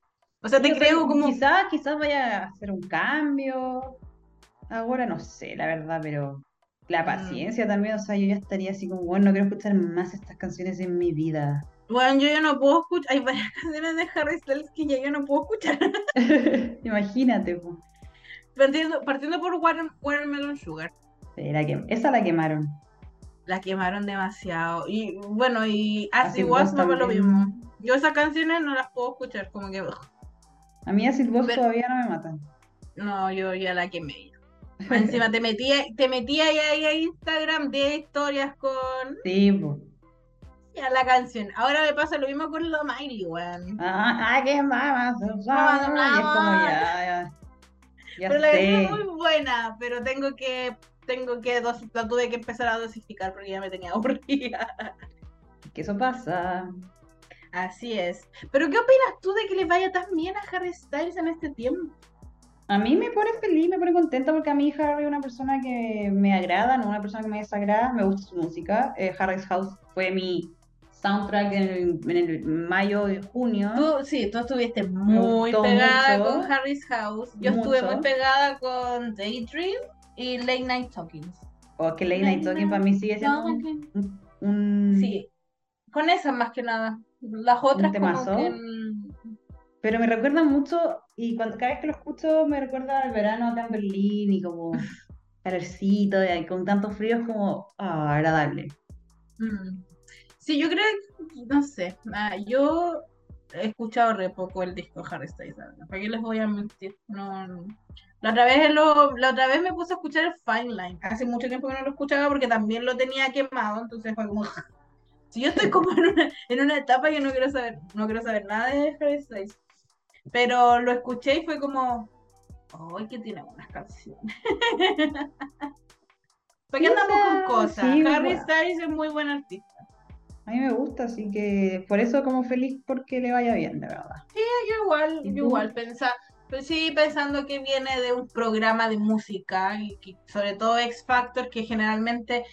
O sea, Sí, te o sea, creo como... quizás vaya a hacer un cambio. Ahora no sé, la verdad, pero la mm, paciencia también, o sea, yo ya estaría así como, bueno, no quiero escuchar más estas canciones en mi vida. bueno, yo ya no puedo escuchar, hay varias canciones de Harry Styles que ya yo no puedo escuchar. Imagínate, po. Partiendo por Watermelon Sugar. Esa la quemaron. La quemaron demasiado. Y bueno, y As It Acid Was Boss me fue lo mismo. también. Yo esas canciones no las puedo escuchar, como que... ugh. A mí Acid Boss Pero, todavía no me matan. no, yo ya la quemé. Más encima te metía ahí a Instagram de historias con Sí, po. ya la canción. Ahora me pasa lo mismo con la Miley, weón. Qué mamas, Vamos, y es como vamos. ya Pero la canción es sé. muy buena, pero la tuve que empezar a dosificar porque ya me tenía aburrida. Que eso pasa. Así es. Pero ¿qué opinas tú de que le vaya tan bien a Harry Styles en este tiempo? A mí me pone feliz, me pone contenta porque a mí Harry es una persona que me agrada, no una persona que me desagrada, me gusta su música. Harry's House fue mi soundtrack en el mayo y junio, Sí, tú estuviste me muy gustó pegada con mucho, Harry's House. Yo estuve muy mucho. pegada con Daydream y Late Night Talkings. O que Late Late Night Talking para Night mí sigue siendo Talking. un, Sí, con esas más que nada. Las un otras como que... temazo, pero me recuerda mucho, y cada vez que lo escucho me recuerda al verano acá en Berlín y como calorcito y con tantos fríos como agradable. mm. Sí, yo creo que, no sé, yo he escuchado re poco el disco de Harry Styles, la verdad. ¿Para qué les voy a mentir? No, no. La otra vez me puse a escuchar el Fine Line. Hace mucho tiempo que no lo escuchaba porque también lo tenía quemado, entonces fue como, si yo estoy como en una etapa que no quiero saber nada de Harry Styles. Pero lo escuché y fue como, ¡ay, que tiene buenas canciones! ¿Para qué Sí, o andamos con sea, cosas? sí, Harry bueno, Styles es muy buen artista. a mí me gusta, así que por eso como feliz porque le vaya bien, de verdad. Yo igual, ¿Y yo igual tú? pues sí, pensando que viene de un programa de música, y sobre todo X Factor, que generalmente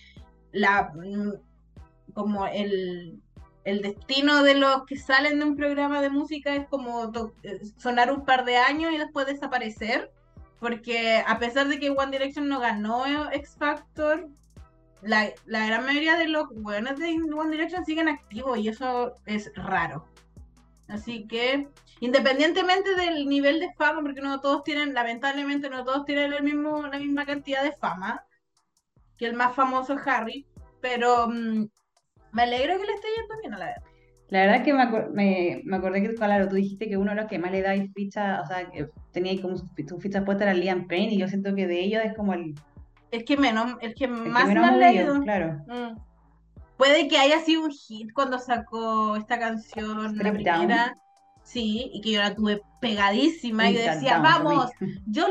como el destino de los que salen de un programa de música es como sonar un par de años y después desaparecer, porque a pesar de que One Direction no ganó X Factor, la gran mayoría de los buenos de One Direction siguen activos y eso es raro. Así que, independientemente del nivel de fama, porque no todos tienen, lamentablemente, no todos tienen la misma cantidad de fama que el más famoso Harry, pero me alegro que le esté yendo bien a la verdad. La verdad que me acordé que, claro, tú dijiste que uno de los que más le dais ficha, o sea, que tenía ahí como sus fichas puestas era Liam Payne, y yo siento que de ellos es como El que el que más menos ha me ha movido, leído. claro. Mm. Puede que haya sido un hit cuando sacó esta canción, la Strip Down, primera, sí, y que yo la tuve pegadísima y yo Strip That decía, Down for vamos, me.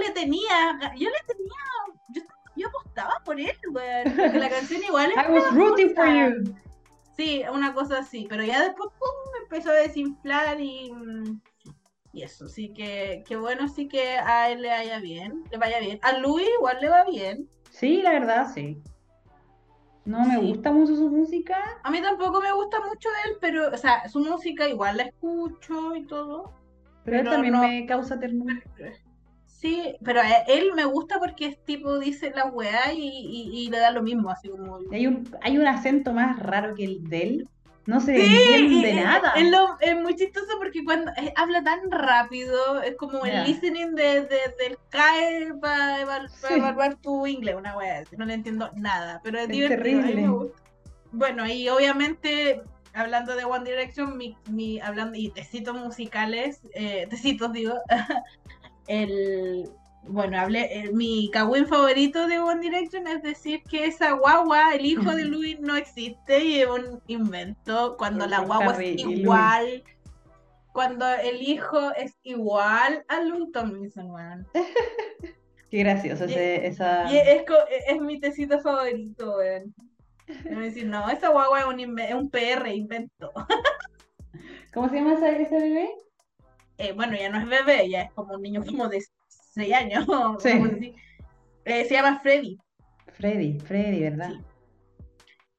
yo, yo apostaba por él, güey, porque la canción igual es I was rooting for pegajosa. you. Sí, una cosa así, pero ya después, pum, me empezó a desinflar y eso, sí que bueno, sí que a él le vaya bien. A Louis igual le va bien, Sí, la verdad, sí. No me sí. gusta mucho su música, A mí tampoco me gusta mucho él, pero, o sea, su música igual la escucho y todo, pero él pero también no. me causa ternura. Sí, pero a él me gusta porque es tipo, dice la weá y le da lo mismo, así como. Y hay un acento más raro que el de él. No se le Sí, entiende nada. es muy chistoso porque cuando habla tan rápido, es como el Ya, listening del CAE para sí, evaluar tu inglés, una wea, no le entiendo nada, pero es es divertido, a mí me terrible. gusta. Bueno, y obviamente, hablando de One Direction, hablando, y tecitos musicales, tecitos digo, el, bueno, mi Kawin favorito de One Direction es decir que esa guagua, el hijo de Louis, no existe y es un invento. Cuando la Por guagua es Harry y Louis. igual, cuando el hijo es igual a Louis Tomlinson, weón. Qué gracioso Y, y esa. es mi tecito favorito, weón. Me voy a decir, no, esa guagua es un PR, invento. ¿Cómo se llama ese bebé? Bueno, ya no es bebé, ya es como un niño como de 6 años, una cosa Sí, así. Se llama Freddy, Freddy, ¿verdad? sí.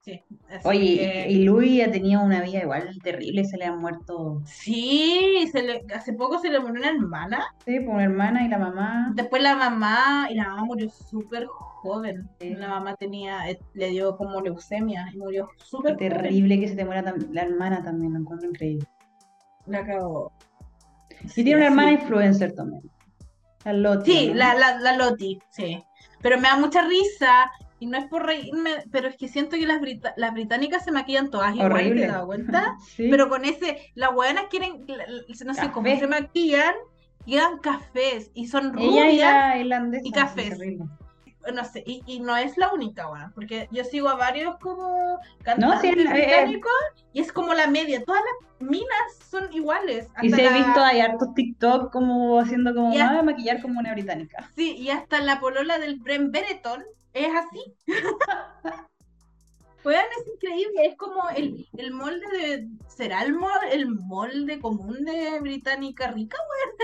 Sí, así Oye, que y Louis ha tenido una vida igual terrible, se le han muerto, sí, hace poco se le murió una hermana, sí, por una hermana y la mamá. después la mamá, y la mamá murió súper joven. La Sí. mamá le dio como leucemia y murió Qué súper joven. terrible que se te muera la hermana también, lo encuentro increíble. La cagó. Y Sí, tiene una hermana así. influencer también, la Loti, ¿o Sí, no? la Loti, sí. Pero me da mucha risa y no es por reírme, pero es que siento que las británicas se maquillan todas igual, ¿te das Horrible. cuenta? Pero Sí. con las hueonas quieren, no sé cómo se Café. maquillan, quedan cafés y son Ella y rubias la y irlandesa, sí, cafés. terrible. No sé, y no es la única, weón, porque yo sigo a varios como No, sí, cantantes británicos y es como la media, todas las minas son iguales, y hasta sí he visto, la, hay hartos TikTok como haciendo como y más de hasta, maquillar como una británica. sí, y hasta la polola del Brent Benetton es así. Weón, es increíble, es como el molde ¿será el molde común de británica rica?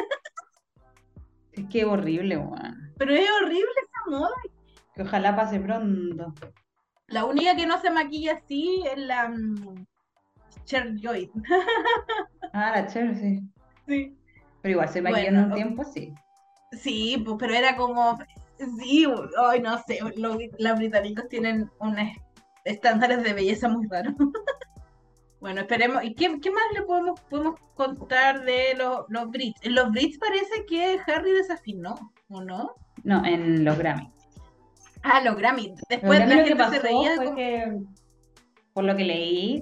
Es que horrible, weón. Pero es horrible esa moda. Que ojalá pase pronto. La única que no se maquilla así es la Cher Joy. Ah, la Cher, sí. Sí. Pero igual se maquilló en Bueno, un tiempo, sí. sí, pues, pero era como, sí, ay, no sé, los británicos tienen unos estándares de belleza muy raros. Bueno, esperemos. ¿Y qué más le podemos contar de los Brits? En los Brits parece que Harry desafinó, ¿o no? No, en los Grammy. Ah, los Grammy. Los Después Grammy la lo que gente se pasó reía fue como, que, por lo que leí,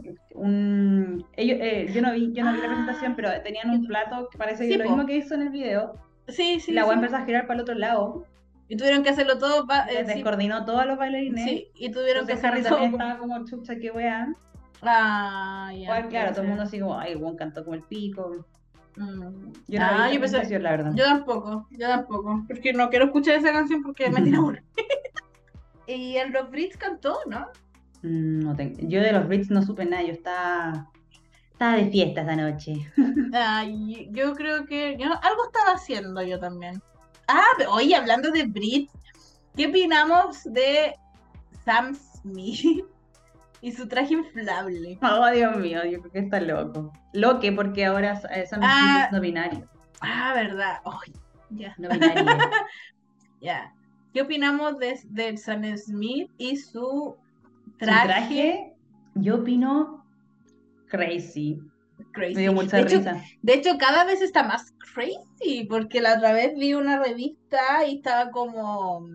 yo no vi la presentación, ah, pero tenían yo un plato que parece que sí, lo pues, mismo que hizo en el video. sí, Y sí, la weá sí. empezó a girar para el otro lado. Y tuvieron que hacerlo todo, Les sí, descoordinó todos los bailarines. sí, y tuvieron que Entonces hacerlo Harry todo también como, estaba como chucha, qué weá. ah, ya, Igual, claro, puede todo el mundo ser. así como, ay, Juan cantó como el pico. Yo no vi Ah, la yo pensé, presentación, la verdad. yo tampoco, porque no quiero escuchar esa canción porque me tiene aburrida. Y el Rob Brits cantó, ¿no? Yo de los Brits no supe nada, estaba de fiesta esta noche. Ay, yo creo que algo estaba haciendo yo también. Ah, oye, hablando de Brits, ¿qué opinamos de Sam Smith y su traje inflable? Oh, Dios mío, yo creo que está loco. Loque, porque ahora Sam Smith es Ah, no binario. verdad. Ay, ya, No binario. ya. ¿Qué opinamos de Sam Smith y su Su traje traje, yo opino crazy. Me dio crazy? mucha risa. De hecho, cada vez está más crazy, porque la otra vez vi una revista y estaba como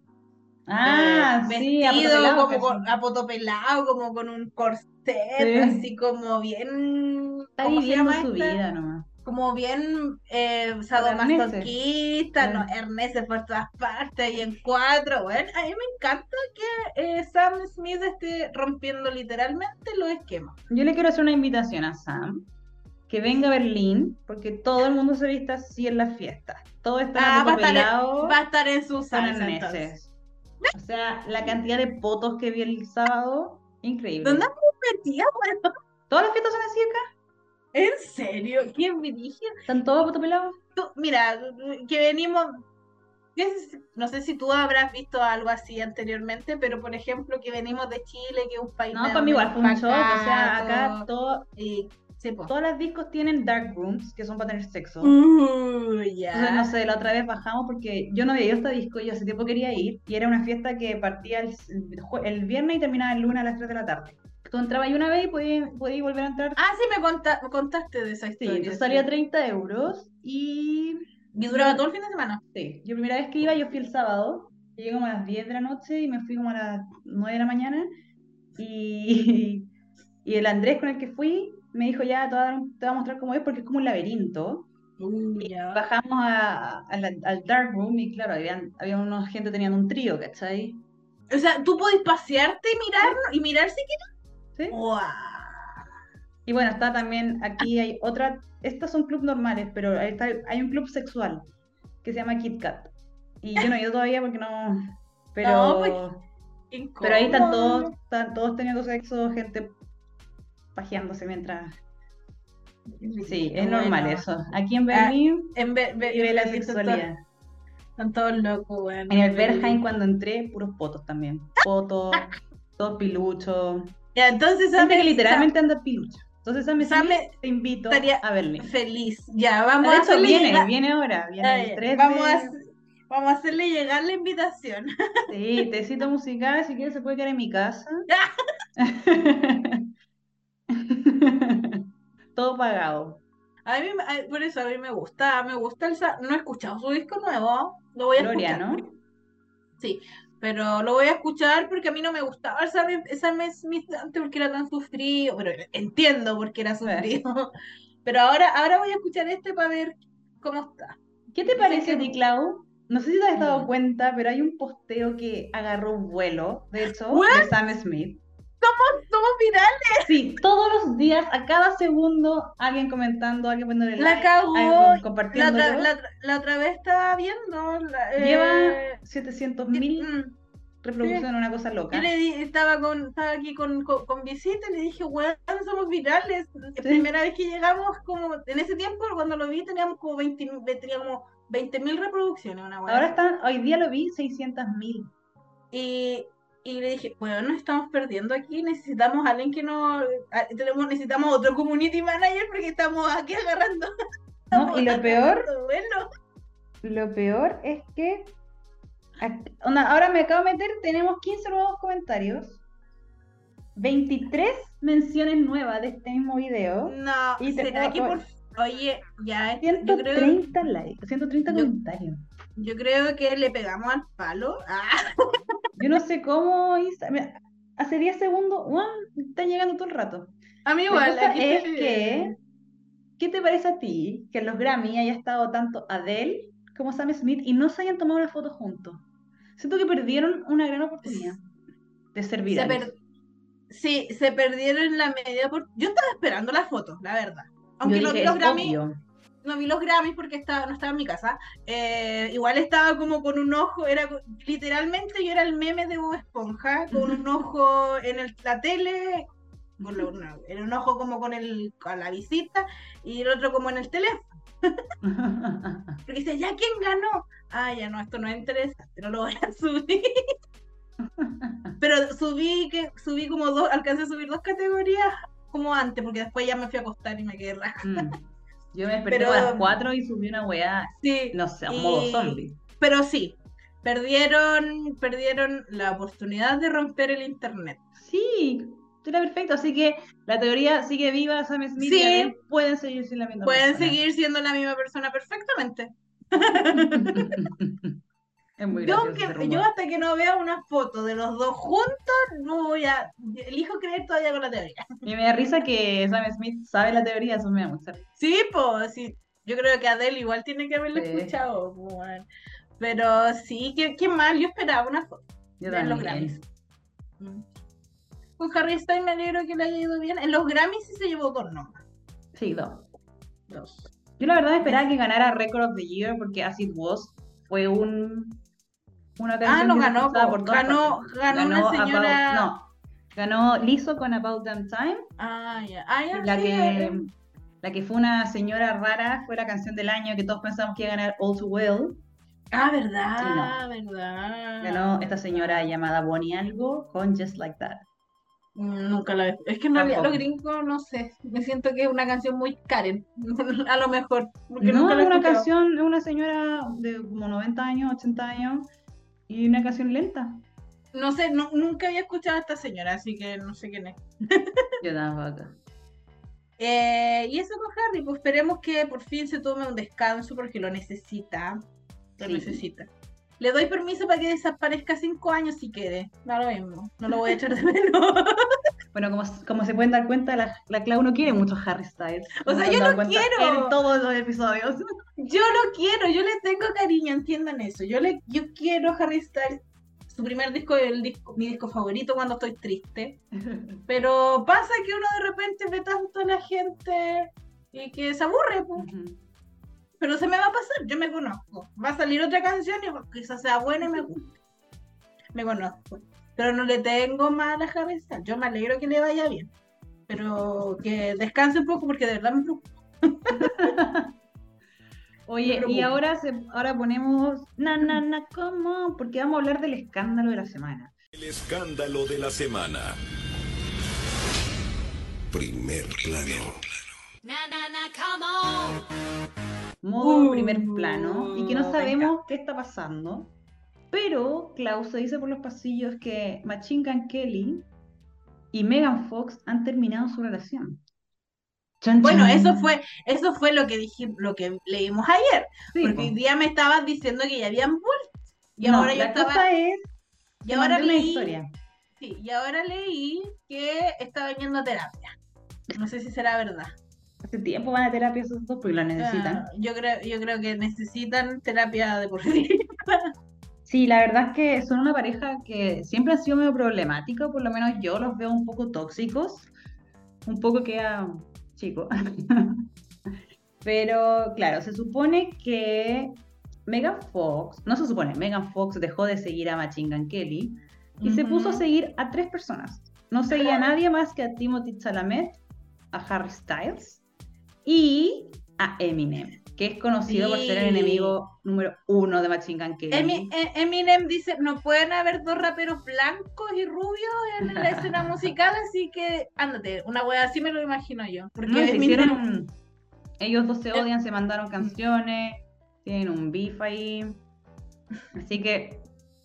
Ah, sí, vestido apotopelado como casi. apotopelado, como con un corset, Sí. así como bien, Está ¿cómo se viviendo llama su esta? vida nomás. Como bien Con arneses. sadomasoquista, no, Sí. arneses por todas partes y en cuatro. Bueno, a mí me encanta que Sam Smith esté rompiendo literalmente los esquemas. Yo le quiero hacer una invitación a Sam, que venga a Berlín, porque todo el mundo se viste así en las fiestas. Todo está Ah, va apotopelado a estar en su con salsa entonces. arneses. O sea, la cantidad de potos que vi el sábado, ¿Dónde increíble. me metía, bueno? ¿Todas las fiestas son así acá? ¿En serio? ¿Qué brillo? ¿Están todos apotopelados? Mira, que venimos, no sé si tú habrás visto algo así anteriormente, pero por ejemplo que venimos de Chile, que es un país No, para mí igual menos fue un shock. O sea, acá pacato, y sí, pues. todas las discos tienen dark rooms, que son para tener sexo. Entonces, no Ya. sé, la otra vez bajamos porque yo no había ido a esta disco y hace tiempo quería ir. Y era una fiesta que partía el viernes y terminaba el lunes a las 3 de la tarde. Tú entrabas ahí una vez y podías volver a entrar. Ah, sí, me contaste de esa Sí, historia, entonces sí. salía 30 euros y Y yo, duraba todo el fin de semana. sí, yo primera vez que iba, yo fui el sábado. Llegué como a las 10 de la noche y me fui como a las 9 de la mañana. Y, y el Andrés con el que fui me dijo, ya, te voy a mostrar cómo es porque es como un laberinto. Ya. Bajamos al dark room y claro, había unos gente teniendo un trío, ¿cachai? O sea, tú podés pasearte Sí, y mirar si quieres. sí. ¡Wow! Y bueno, está también, aquí hay otra, estos son clubes normales, pero hay un club sexual que se llama Kit Kat. Y yo no he ido todavía porque no, No, pues pero ahí incómodo. están todos teniendo sexo, gente pajeándose mientras... Sí, es normal Bueno, eso. Aquí en ah, Berlín vive en la Berlín sexualidad. están todos locos, bueno, En el en Berghain Berlín. cuando entré, puros potos también. Potos. todo pilucho. Ya, entonces Gente que literalmente anda pilucho. Entonces, Sam Smith, te invito estaría a verle. feliz. Ya, vamos De a hecho, hacerle llegar. viene ahora, viene el 3 Vamos a hacerle llegar la invitación. Sí, tecito musical, si quieres se puede quedar en mi casa. Todo pagado. Por eso a mí me gusta no he escuchado su disco nuevo, lo voy a Gloria, escuchar. ¿no? Sí, pero lo voy a escuchar porque a mí no me gustaba el Sam Smith antes porque era tan sufrido, pero entiendo por qué era sufrido. Pero ahora voy a escuchar este para ver cómo está. ¿Qué te Dicen parece que a ti, Clau? No sé si te has dado mm, cuenta, pero hay un posteo que agarró un vuelo, de hecho, de bueno, Sam Smith. somos virales. Sí, todos los días, a cada segundo, alguien comentando, alguien poniéndole La like, cagó. alguien compartiéndolo. La otra vez estaba viendo. Lleva 700.000 Mm, sí. reproducciones, una cosa Yo loca. le di, estaba aquí con visita y le dije, weón, somos virales. Sí. Primera vez que llegamos, como en ese tiempo, cuando lo vi, teníamos como 20.000 reproducciones, una weá Ahora así. están, hoy día lo vi, 600.000. Y, y le dije, bueno, nos estamos perdiendo aquí, necesitamos a alguien que nos... necesitamos otro community manager porque estamos aquí agarrando, ¿No? estamos Y agarrando vuelo. lo peor es que onda, ahora me acabo de meter, tenemos 15 nuevos comentarios, 23 menciones nuevas de este mismo video No, y ¿será que tenemos Oye, ya, yo creo... 130 likes, 130 Yo, comentarios. Yo creo que le pegamos al palo. Yo no sé cómo mira, hace 10 segundos, están llegando todo el rato. A mí La igual, cosa aquí es estoy. que, ¿qué te parece a ti que en los Grammy haya estado tanto Adele como Sam Smith y no se hayan tomado una foto juntos? Siento que perdieron una gran oportunidad de ser Se virales. per- sí, se perdieron la media por... Yo estaba esperando las fotos, la verdad. Yo Aunque no vi dije, los es Grammy, obvio. no vi los Grammys porque no estaba en mi casa. Igual estaba como con un ojo, literalmente yo era el meme de Bob Esponja, con un ojo en la tele, en un ojo como con la visita y el otro como en el teléfono. Porque dice, ¿ya quién ganó? Ah, ya no, esto no es interesante, no lo voy a subir. Pero subí como alcancé a subir 2 categorías como antes, porque después ya me fui a acostar y me quedé raja. Yo me desperté Pero como a las 4 y subí una weá, sí, no sé, a modo zombie. pero sí, perdieron la oportunidad de romper el internet. Sí, era perfecto. Así que la teoría sigue viva. Sam Smith y Sí, Adele pueden seguir siendo la misma pueden persona. seguir siendo la misma persona perfectamente. Es muy gracioso ese Yo rumor. hasta que no vea una foto de los dos juntos, no voy a, elijo creer todavía con la teoría. Y me da risa que Sam Smith sabe la teoría, eso me da mucha risa. Sí, pues, sí. Yo creo que Adele igual tiene que haberlo Sí, escuchado, po, weón. Pero sí, qué mal, yo esperaba una foto yo de los Grammys. también. Mm. Con Harry Styles me alegro que le haya ido bien. En los Grammys sí se llevó 2 nomás. Sí, dos. 2. Yo la verdad esperaba que ganara Record of the Year porque As It Was fue una canción No que se ganó, escuchaba po. por todas partes. Ganó una señora. Ganó Lizzo con About Damn Time. Ya, La sí. la que fue una señora rara fue la canción del año que todos pensamos que iba a ganar All Too Well. Verdad, Y no. verdad. Ganó esta señora llamada Bonnie Algo con Just Like That. Nunca la vi. Es que en realidad los gringos, no sé. Me siento que es una canción muy Karen. A lo mejor. Porque No, nunca la es he una escuchado. canción, es una señora de como 90 años, 80 años y una canción lenta. No sé, nunca había escuchado a esta señora, así que no sé quién es. Yo tampoco. Y eso con Harry, pues esperemos que por fin se tome un descanso porque lo necesita. Lo Sí. necesita. Le doy permiso para que desaparezca 5 años si quiere. Da lo mismo. No lo voy a echar de menos. Bueno, como se pueden dar cuenta, la Clau no quiere mucho Harry Styles. O sea, Se yo han dado lo cuenta quiero. en todos los episodios. Yo lo quiero, yo le tengo cariño, entiendan eso. Yo quiero a Harry Styles. Su primer disco es mi disco favorito cuando estoy triste. Pero pasa que uno de repente ve tanto a la gente y que se aburre, pues. Pero se me va a pasar, yo me conozco. Va a salir otra canción y quizás sea buena y me guste. Me conozco. Pero no le tengo mal a Harry Styles. Yo me alegro que le vaya bien. Pero que descanse un poco porque de verdad me preocupa. Oye, y ahora ponemos ¿cómo? Porque vamos a hablar del escándalo de la semana. El escándalo de la semana. Primer plano. Modo primer plano, y que no sabemos qué está pasando. Pero Klaus se dice por los pasillos que Machine Gun Kelly y Megan Fox han terminado su relación. Chan, Bueno, chan. eso fue lo que lo que leímos ayer, Sí, porque po. hoy día me estabas diciendo que ya habían vuelto. Y No, ahora yo la estaba, cosa es, y te ahora mandé una leí, historia. sí, y ahora leí que estaba yendo a terapia. No sé si será verdad. Hace tiempo van a terapia esos dos porque la necesitan. Yo creo que necesitan terapia de por sí. Sí, la verdad es que son una pareja que siempre ha sido medio problemática, por lo menos yo los veo un poco tóxicos, un poco queda chico. Pero claro, se supone que Megan Fox, no se supone, Megan Fox dejó de seguir a Machine Gun Kelly y se puso a Ujú. seguir a 3 personas. No seguía a nadie más que a Timothy Chalamet, a Harry Styles y a Eminem, que es conocido por ser el Sí. enemigo número 1 de Machine Gun Kelly. Eminem dice, no pueden haber dos raperos blancos y rubios en la escena musical, así que ándate, una wea así me lo imagino yo, No, y porque se Eminem, hicieron, ellos dos se eh, odian, se mandaron canciones, tienen un beef ahí. Así que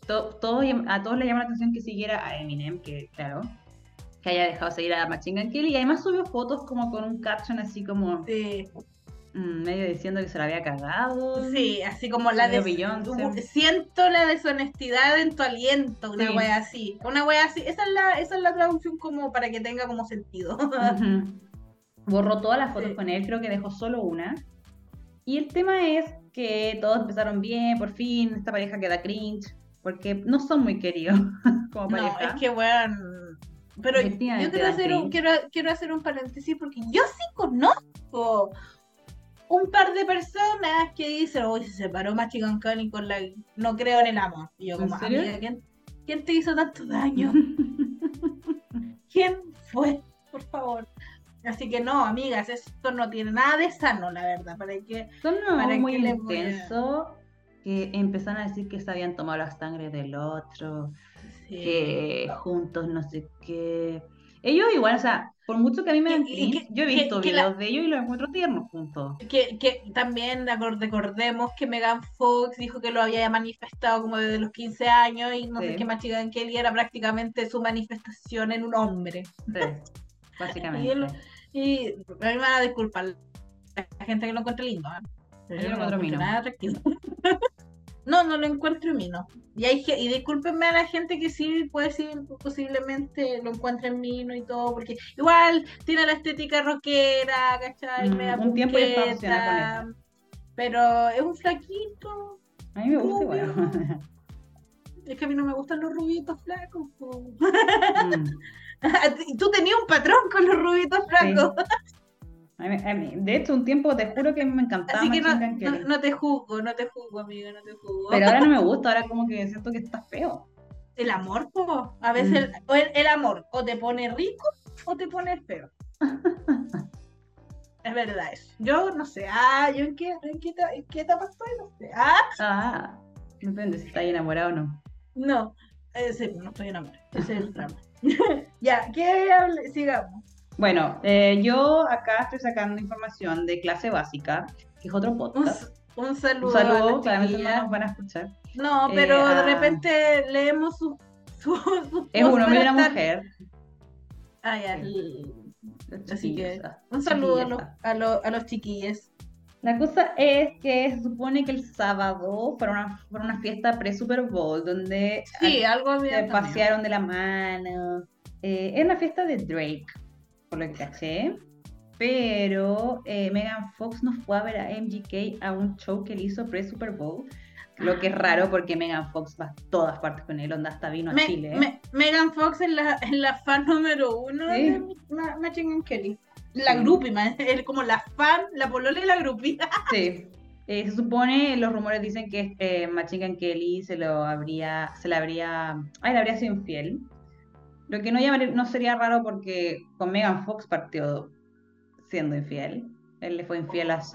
a todos les llama la atención que siguiera a Eminem, que claro, que haya dejado de seguir a Machine Gun Kelly. Y además subió fotos como con un caption así como sí, medio diciendo que se la había cagado, sí, así como medio Beyoncé. siento la deshonestidad en tu aliento, una Sí. wea así, esa es la traducción como para que tenga como sentido. Ujú. Borró todas las fotos Sí. con él, creo que dejó solo una. Y el tema es que todos empezaron bien, por fin, esta pareja queda cringe, porque no son muy queridos como No, es pareja. que weón, pero yo Efectivamente quiero dan hacer cringe. quiero hacer un paréntesis porque yo sí conozco un par de personas que dicen, hoy se separó Machine Gun Kelly con la, no creo en el amor. Y yo ¿En como, serio? amiga, ¿quién te hizo tanto daño? ¿Quién fue? Por favor. Así que no, amigas, esto no tiene nada de sano, la verdad. Son no, ¿Para muy qué les voy a...? intensos, que empezaron a decir que se habían tomado la sangre del otro, Sí. que juntos no sé qué. Ellos igual, o sea, por mucho que a mí me Que, dan y cringe, yo he visto que la, videos de ellos y los encuentro tiernos juntos. que también recordemos que Megan Fox dijo que lo había manifestado como desde los 15 años y no sé qué Sí, más Gun Kelly era prácticamente su manifestación en un hombre. sí, Y, él, básicamente. y a mí me van a disculpar la gente que lo encuentre lindo, ¿eh? Pero Yo yo lo no lo encuentro encuentro mino. nada atractivo. No, no lo encuentro mino. Y discúlpenme a la gente que sí, puede sí, posiblemente lo encuentre mino y todo, porque igual tiene la estética rockera, ¿cachai? Media Un tiempo ya estaba obsesionada con punqueta, eso. pero es un flaquito, A mí me gusta igual. rubio. Es que a mí no me gustan los rubitos flacos, po. Mm, Tú tenías un patrón con los rubitos flacos. sí. De hecho, un tiempo te juro que me encantaba Así que Machine Gun Kelly. no te juzgo, no te juzgo, amiga, no te juzgo. Pero ahora no me gusta, ahora como que siento que está feo. El amor, po. A veces Mm. el amor o te pone rico o te pone feo. Es verdad eso. Yo no sé. Yo en qué etapa estoy, no sé. Ah, depende si está ahí enamorado o no. No. Sí, no estoy enamorada. Ese es el drama. Ya, sigamos. Bueno, yo acá estoy sacando información de Clase Básica, que es otro Un, podcast. un Un saludo a las saludo, claramente no chiquillas. nos van a escuchar. No, pero de A- repente leemos sus es un posts hombre y para una estar. mujer. Ya. Sí, los Así chiquillos, que un saludo chiquillas. a los chiquillos. La cosa es que se supone que el sábado fue una fiesta pre-Super Bowl donde Sí, algo se bien también. pasearon de la mano. Es una fiesta de Drake, por lo que caché. Pero Megan Fox no fue a ver a MGK a un show que él hizo pre-Super Bowl. Lo que es raro porque Megan Fox va a todas partes con él, onda hasta vino a Chile. Megan Fox es la fan número uno de Sí, Machine Gun Kelly. La sí, groupie, es como la fan, la polola y la groupie. sí. Se supone, los rumores dicen que Machine Gun Kelly le habría sido infiel. Lo que no sería raro porque con Megan Fox partió siendo infiel. Él le fue infiel a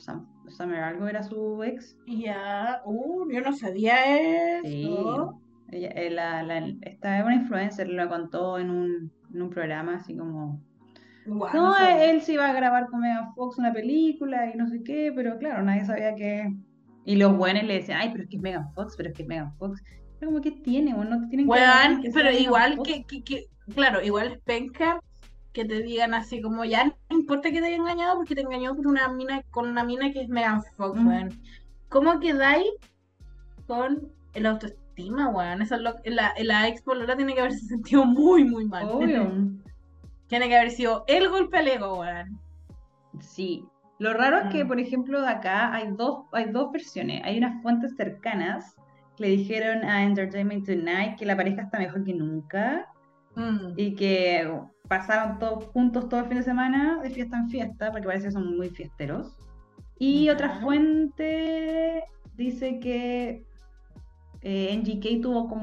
Summer algo era su ex. Ya, yo no sabía Sí, eso. Esta una influencer lo contó en un programa así como, Guau, no no, sabía. él se iba a grabar con Megan Fox una película y no sé qué, pero claro, nadie sabía que... Y los buenos le decían, ay, pero es que es Megan Fox, pero es que es Megan Fox. Pero como que tiene, o no te tienen que agarrar Weón, aunque pero sea Megan igual Fox. claro, igual es penca que te digan así como ya no importa que te haya engañado porque te engañó con una mina que es Megan Fox, weón. Mm, ¿Cómo quedáis con el autoestima, weón? Eso es la ex polola tiene que haberse sentido muy, muy mal. obvio. Tiene que haber sido el golpe al ego, weón. Sí. Lo raro es que, Mm. por ejemplo, de acá hay dos versiones. Hay unas fuentes cercanas que le dijeron a Entertainment Tonight que la pareja está mejor que nunca Mm. y que pasaron todos juntos todo el fin de semana, de fiesta en fiesta, porque parece que son muy fiesteros. Y otra Ya. fuente dice que NGK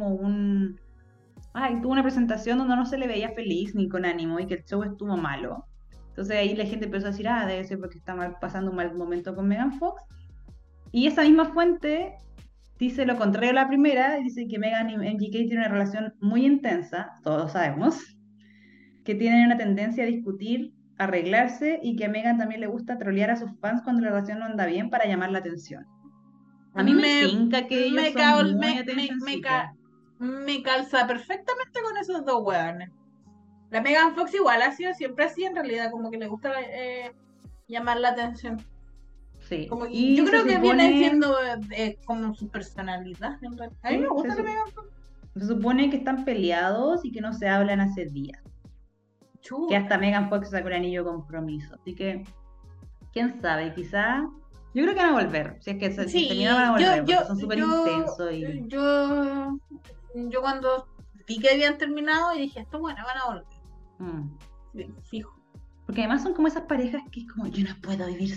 tuvo una presentación donde no se le veía feliz ni con ánimo y que el show estuvo malo. Entonces ahí la gente empezó a decir, debe ser porque está pasando un mal momento con Megan Fox. Y esa misma fuente dice lo contrario a la primera, dice que Megan y MGK tienen una relación muy intensa, todos sabemos, que tienen una tendencia a discutir, arreglarse y que a Megan también le gusta trolear a sus fans cuando la relación no anda bien para llamar la atención. A mí me Me, tinca que ellos me, son caol- muy me, attention me, seeker. ca- me calza perfectamente con esos dos weones. La Megan Fox igual ha sido siempre así en realidad, como que le gusta llamar la atención. Sí, Como, y yo y se creo que viene supone, siendo como su personalidad, en realidad. A mí me sí, gusta la Megan Fox. se supone que están peleados y que no se hablan hace días. Que Chuta. hasta Megan Fox sacó el anillo de compromiso. Así que, quién sabe, quizá. Yo creo que van a volver. Si es que se terminan, van Sí, a volver, porque son súper intensos y. yo, yo cuando vi que habían terminado y dije, esto bueno, van a volver. Mm. Sí, fijo. Porque además son como esas parejas que es como, yo no puedo vivir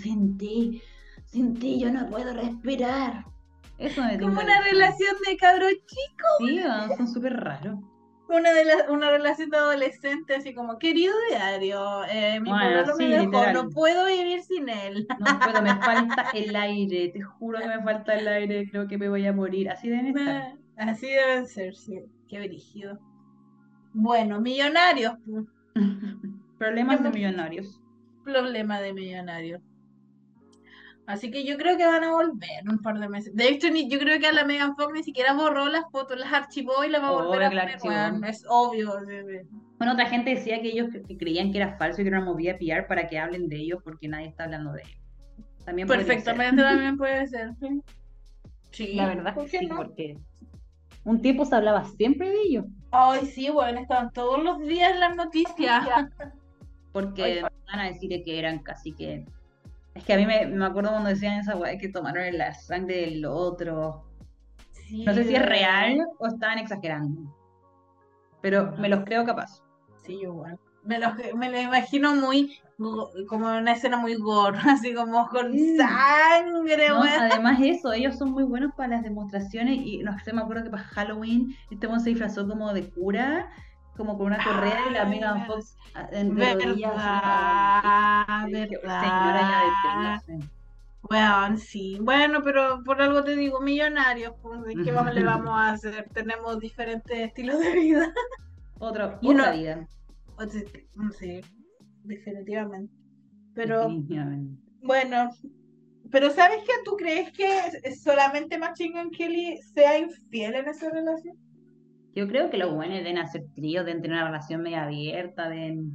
sin ti yo no puedo respirar. Eso me Como tinca que una son. relación de cabros chicos. Sí, son súper raros. Una relación de adolescente, así como, querido diario, mi Bueno, pololo me sí, dejó, no literal. puedo vivir sin él. No puedo, me falta el aire, te juro que me falta el aire, creo que me voy a morir. Así deben estar. Así deben ser, sí. Qué brígido. Bueno, millonarios, pues. ¿Qué Problemas de más millonarios. problema de millonarios? Así que yo creo que van a volver un par de meses. De hecho, yo creo que a la Megan Fox ni siquiera borró las fotos, las archivó y las va a volver Obvio a que la poner, weón. archivó. Es obvio. Sí, sí. Bueno, otra gente decía que ellos que creían que era falso y que era una movida PR para que hablen de ellos porque nadie está hablando de ellos. También podría ser. Perfectamente también puede ser. Sí, La sí, verdad ¿por es qué que sí, no? porque un tiempo se hablaba siempre de ellos. Ay, sí, bueno, estaban todos los días en las noticias. Ay, Porque van a decir que eran casi que. Es que a mí me acuerdo cuando decían esa weá que tomaron la sangre del otro. No sí, sé si es real o estaban exagerando, pero me no, los creo capaz. sí, igual. Me lo imagino muy, como una escena muy gore, así como con Sí. sangre, ¿No? weón. Además eso, ellos son muy buenos para las demostraciones y no sé, me acuerdo que para Halloween este one se disfrazó como de cura, como con una correa y la Ay, Megan Fox de rodillas así como, ay, verdad, yo dije, señora, ya verdad. deténgase. Bueno, sí, bueno, pero por algo te digo, millonarios, pues, ¿qué le vamos a hacer? Tenemos diferentes estilos de vida. Y Otra uno, vida, o sea, sí, definitivamente. Pero definitivamente. bueno, pero ¿sabes qué? ¿Tú crees que solamente Machine Gun Kelly sea infiel en esa relación? Yo creo que los buenos deben hacer tríos, deben tener una relación media abierta,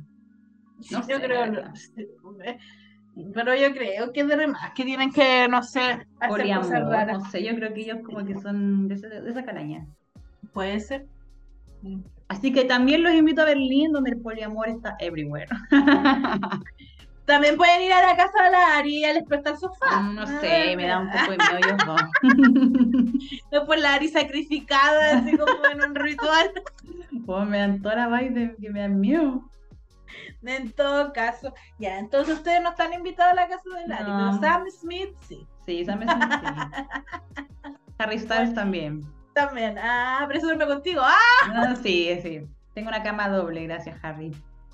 no Sí, yo sé, la creo, verdad. sí, pero yo creo que de más que tienen que, no sé, hacer cosas Poliamor, raras. no sé, yo creo que ellos como que son de esa calaña. Puede ser. Mm. Así que también los invito a Berlín, donde el poliamor está everywhere. También pueden ir a la casa de la Ari y ella les presta el sofá. No sé, me da un poco de miedo ellos dos. Después la Ari sacrificada, así como en un ritual. Pues me dan toda la vibe de que me dan miedo. En todo caso, ya, entonces ustedes no están invitados a la casa de la Ari, pero No, Sam Smith sí. sí, Sam Smith sí. Harry Styles Bueno, también. también. Ah, pero eso duerme contigo. ¡Ah! No, sí, sí. Tengo una cama doble, gracias, Harry.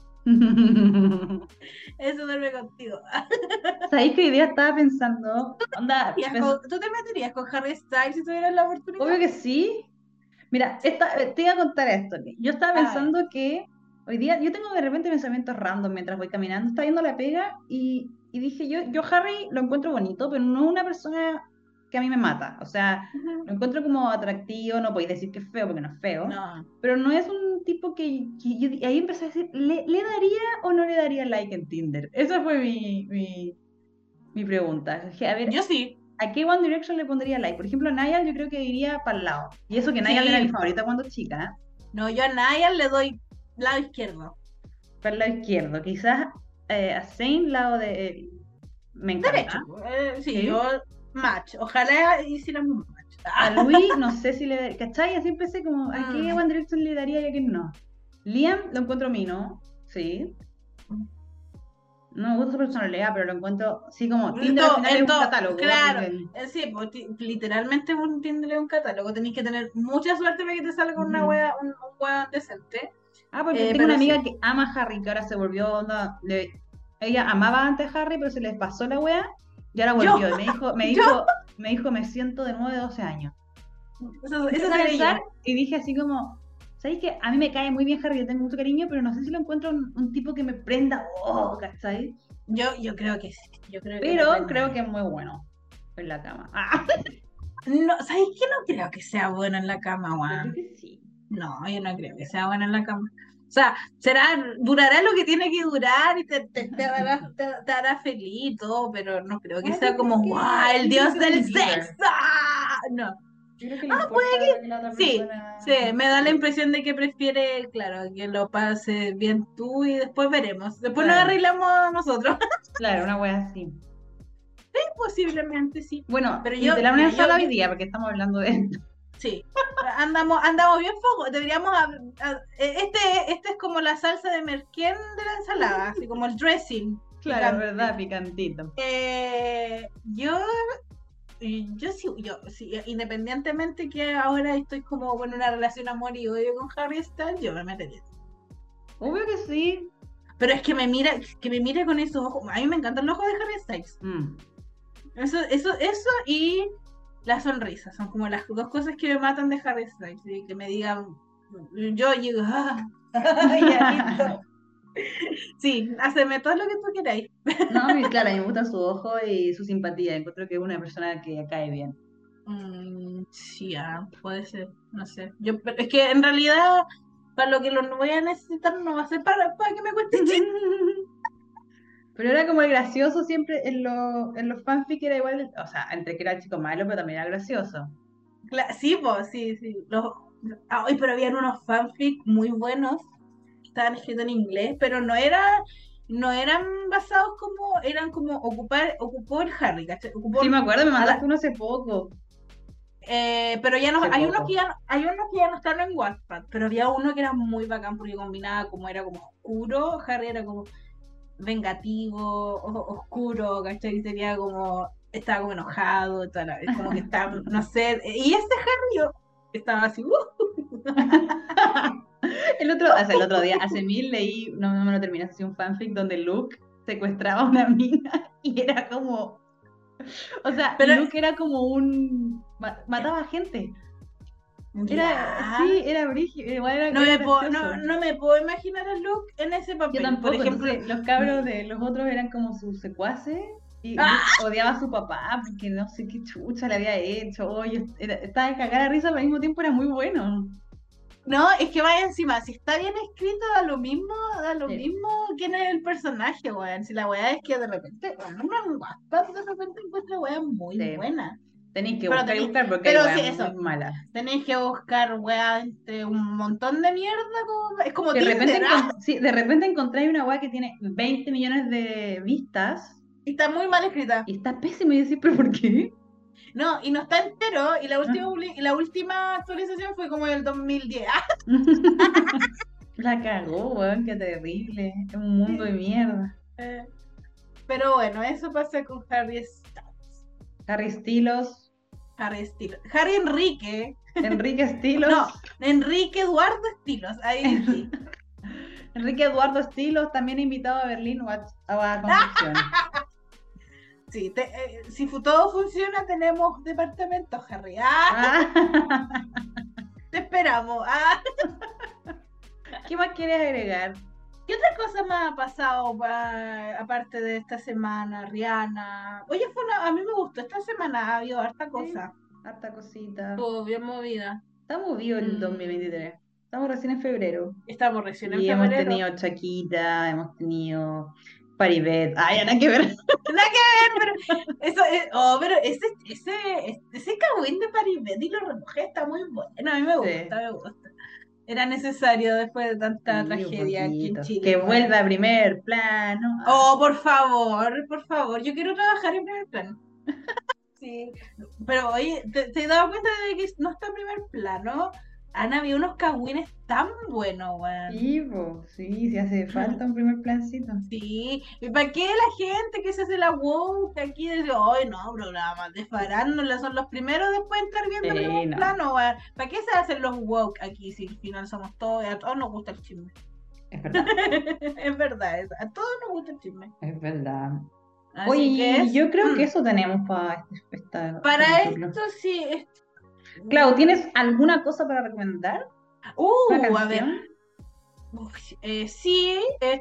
Eso duerme contigo. ¿Sabéis que hoy día estaba pensando? Onda, ¿Tú te meterías con Harry Styles si tuvieras la oportunidad? obvio que sí. Mira, te iba a contar esto. Yo estaba pensando que hoy día, yo tengo de repente pensamientos random mientras voy caminando, estaba viendo la pega y dije, yo Harry lo encuentro bonito, pero no una persona que a mí me mata. O sea, lo encuentro como atractivo, no podéis decir que es feo porque no es feo, pero no es un tipo que yo, y ahí empecé a decir, ¿le daría o no le daría like en Tinder? Esa fue mi pregunta. Dije, a ver, yo sí. ¿a qué One Direction le pondría like? Por ejemplo, a Niall yo creo que iría para el lado. Y eso que Niall era mi favorita cuando chica. No, yo a Niall le doy lado izquierdo. Para el lado izquierdo. Quizás a Zayn, lado de... Me encanta. Derecho. Sí, yo match. Ojalá hiciéramos match. A Luis, no sé si le... ¿Cachai? Así empecé como, ¿a qué One Direction le daría y a quién no? Liam lo encuentro mino, sí. No me gusta su personalidad, pero lo encuentro así como Tinder al final es un catálogo. Claro, sí, pues, literalmente un Tinder es un catálogo. Tenéis que tener mucha suerte para que te salga una wea, un wea decente. Porque tengo una amiga que ama a Harry, que ahora se volvió onda. Ella amaba antes a Harry, pero se les pasó la wea y ahora volvió. Y me dijo, me siento de nuevo de 12 años. Eso pensar, y dije así como, ¿sabéis que a mí me cae muy bien Harry? Yo tengo mucho cariño, pero no sé si lo encuentro un tipo que me prenda, ¿cachai? Yo creo que sí. Pero creo que es muy bueno en la cama. No, ¿sabéis que no creo que sea bueno en la cama, Juan? Yo creo que sí. No, yo no creo que sea bueno en la cama. O sea, durará lo que tiene que durar y te hará feliz y todo, pero no creo que sea como, ¡guau! ¡El dios del sexo! No. Yo creo que puede que la otra persona... Sí, me da la impresión de que prefiere, claro, que lo pase bien tú y después veremos. Después nos arreglamos nosotros. Claro, una wea así. Sí, posiblemente sí. Bueno, pero yo te la voy a hacer hoy día porque estamos hablando de esto. Sí, andamos bien foco. Deberíamos este es como la salsa de merquén de la ensalada, así como el dressing. Claro, picante. ¿Verdad? Picantito. Yo sí, independientemente que ahora estoy como en una relación amor y odio con Harry Styles, yo me metería. Obvio que sí. Pero es que me mira con esos ojos. A mí me encantan los ojos de Harry Styles. Eso y la sonrisa son como las dos cosas que me matan de Harry Styles. ¿Sí? Que me digan, yo digo, ya listo. Sí, haceme todo lo que tú queráis. No, claro, a mí me gusta su ojo y su simpatía. Encuentro que es una persona que cae bien. Sí, puede ser, no sé. Es que en realidad, para lo que lo voy a necesitar no va a ser para que me cueste chiste. Pero era como el gracioso siempre en los fanfic era igual, o sea, entre que era el chico malo, pero también era gracioso. Sí, pues, sí. Pero habían unos fanfic muy buenos, estaban escritos en inglés, pero no eran basados eran como ocupó el Harry, ¿cachai? Sí, me acuerdo, me mandaste uno hace poco. Pero ya no, hay unos que ya no están en Wattpad, pero había uno que era muy bacán porque combinaba era como oscuro, Harry era como vengativo, oscuro, ¿cachai? Tenía estaba como enojado, como que estaba, no sé, y este Harry estaba así, el otro día, hace mil leí, no me lo terminé, así un fanfic donde Luke secuestraba a una mina y era como, o sea, Luke era como mataba gente. Era brígido, igual era no me puedo imaginar a Luke en ese papel. Yo tampoco, por ejemplo, los cabros de los otros eran como sus secuaces y odiaba a su papá porque no sé qué chucha le había hecho. Estaba de cagar a risa, pero al mismo tiempo era muy bueno. No, es que vaya encima, si está bien escrito, da lo mismo quién es el personaje, weón. Si la weá es que de repente, de repente encuentra weá muy buena. Tenéis que buscar porque hay weá muy mala. Tenéis que buscar weá entre un montón de mierda, es como de repente encontráis una weá que tiene 20 millones de vistas. Y está muy mal escrita. Y está pésimo y decís, ¿pero por qué? No, y no está entero, y la última actualización fue como el 2010. La cagó, weón, qué terrible. Es un mundo de mierda. Pero bueno, eso pasa con Harry Styles. Harry Styles. Harry Enrique. Enrique Styles. No, Enrique Eduardo Styles. Ahí sí. Enrique Eduardo Styles, también invitado a Berlín o a Concepción. Sí, si todo funciona, tenemos departamento, Harry. Te esperamos. Ah, ¿Qué más quieres agregar? ¿qué otra cosa más ha pasado aparte de esta semana, Rihanna? Oye, a mí me gustó, esta semana ha habido harta cosa. Harta cosita. Estuvo bien movida. Está movido el 2023. Estamos recién en febrero. Estamos recién en Y hemos febrero. tenido Shakira, hemos tenido Paribet. Ay, nada que ver. Nada que ver, pero eso es, pero ese cagüín de Paribet y lo remojé está muy bueno. A mí me gusta, me gusta. Era necesario después de tanta Sí, tragedia aquí en Chile. Que vuelva a primer plano. Oh, por favor. Yo quiero trabajar en primer plano. Sí. Pero oye, ¿te has dado cuenta de que no está en primer plano? Han habido unos cagüines tan buenos, weón. Sí, hace falta un primer plancito. Sí, ¿y para qué la gente que se hace la woke aquí dice, ay no, programas de farándula son los primeros después de estar viendo primer plano, weón? ¿Para qué se hacen los woke aquí si al final somos todos, a todos nos gusta el chisme? Es verdad. Es verdad, a todos nos gusta el chisme. Es verdad. Así Oye, yo creo que eso tenemos para esto sí. Clau, ¿tienes alguna cosa para recomendar? A ver. Sí, he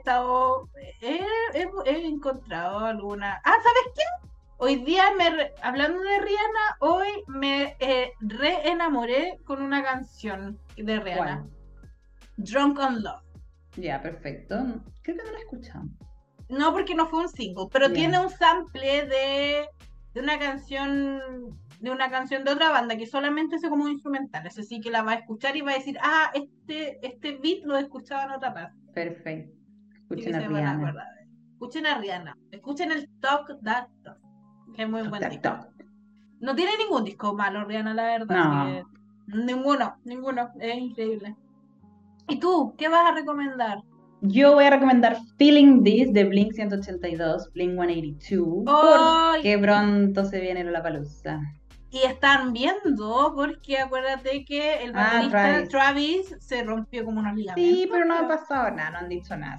encontrado alguna. ¿Sabes qué? Hoy día, hablando de Rihanna, hoy me reenamoré con una canción de Rihanna. ¿Cuál? Drunk on Love. Ya, perfecto. Creo que no la he escuchado. No, porque no fue un single, pero tiene un sample de una canción de otra banda que solamente es como instrumental, así que la va a escuchar y va a decir, este beat lo he escuchado en otra parte. Perfecto. Escuchen a Rihanna. Escuchen a Rihanna. Escuchen el Talk That Talk, que es muy buen disco. No tiene ningún disco malo Rihanna, la verdad. No. Ninguno. Es increíble. ¿Y tú? ¿Qué vas a recomendar? Yo voy a recomendar Feeling This de Blink 182, Blink 182, porque pronto se viene Lollapalooza. Y están viendo, porque acuérdate que el baterista Travis se rompió como unos ligamentos. Sí, pero no ha pasado nada, no han dicho nada.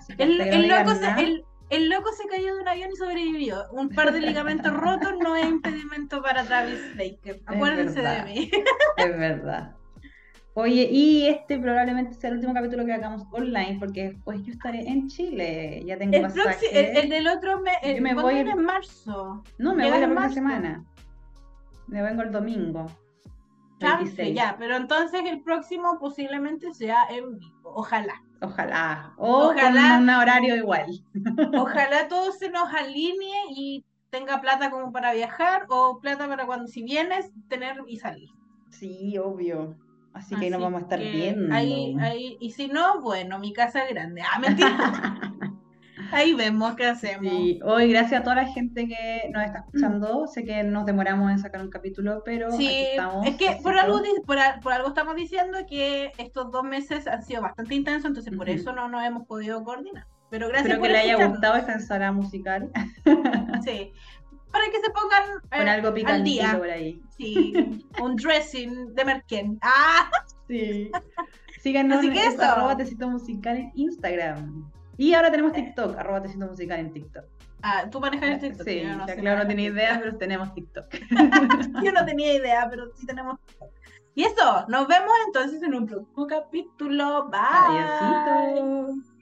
El loco se cayó de un avión y sobrevivió. Un par de ligamentos rotos no es impedimento para Travis Baker. Acuérdense de mí. Es verdad. Oye, y este probablemente sea el último capítulo que hagamos online, porque después yo estaré en Chile. Ya tengo pasaje. El del otro mes. Yo me voy en marzo. No, me voy la próxima semana. Me vengo el domingo. 26. Ya, pero entonces el próximo posiblemente sea en vivo. Ojalá. O con un horario igual. Ojalá todo se nos alinee y tenga plata como para viajar o plata para cuando si vienes tener y salir. Sí, obvio. Así que ahí nos vamos a estar viendo. Y si no, bueno, mi casa es grande. Mentira. Ahí vemos qué hacemos. Sí, hoy gracias a toda la gente que nos está escuchando. Sé que nos demoramos en sacar un capítulo, pero sí, aquí estamos. Es que por algo estamos diciendo que estos 2 meses han sido bastante intensos, entonces por eso no nos hemos podido coordinar. Pero gracias Espero por que le haya gustado esta ensalada musical. Sí. Para que se pongan con algo al día. Por ahí. Sí, un dressing de Merken. Sí. Síganos en @tecito musical en Instagram. Y ahora tenemos TikTok, @tecito musical en TikTok. ¿Tú manejas el TikTok? Sí, claro, no tenía idea, pero tenemos TikTok. Yo no tenía idea, pero sí tenemos TikTok. Y eso, nos vemos entonces en un próximo capítulo. Bye. Adiósito.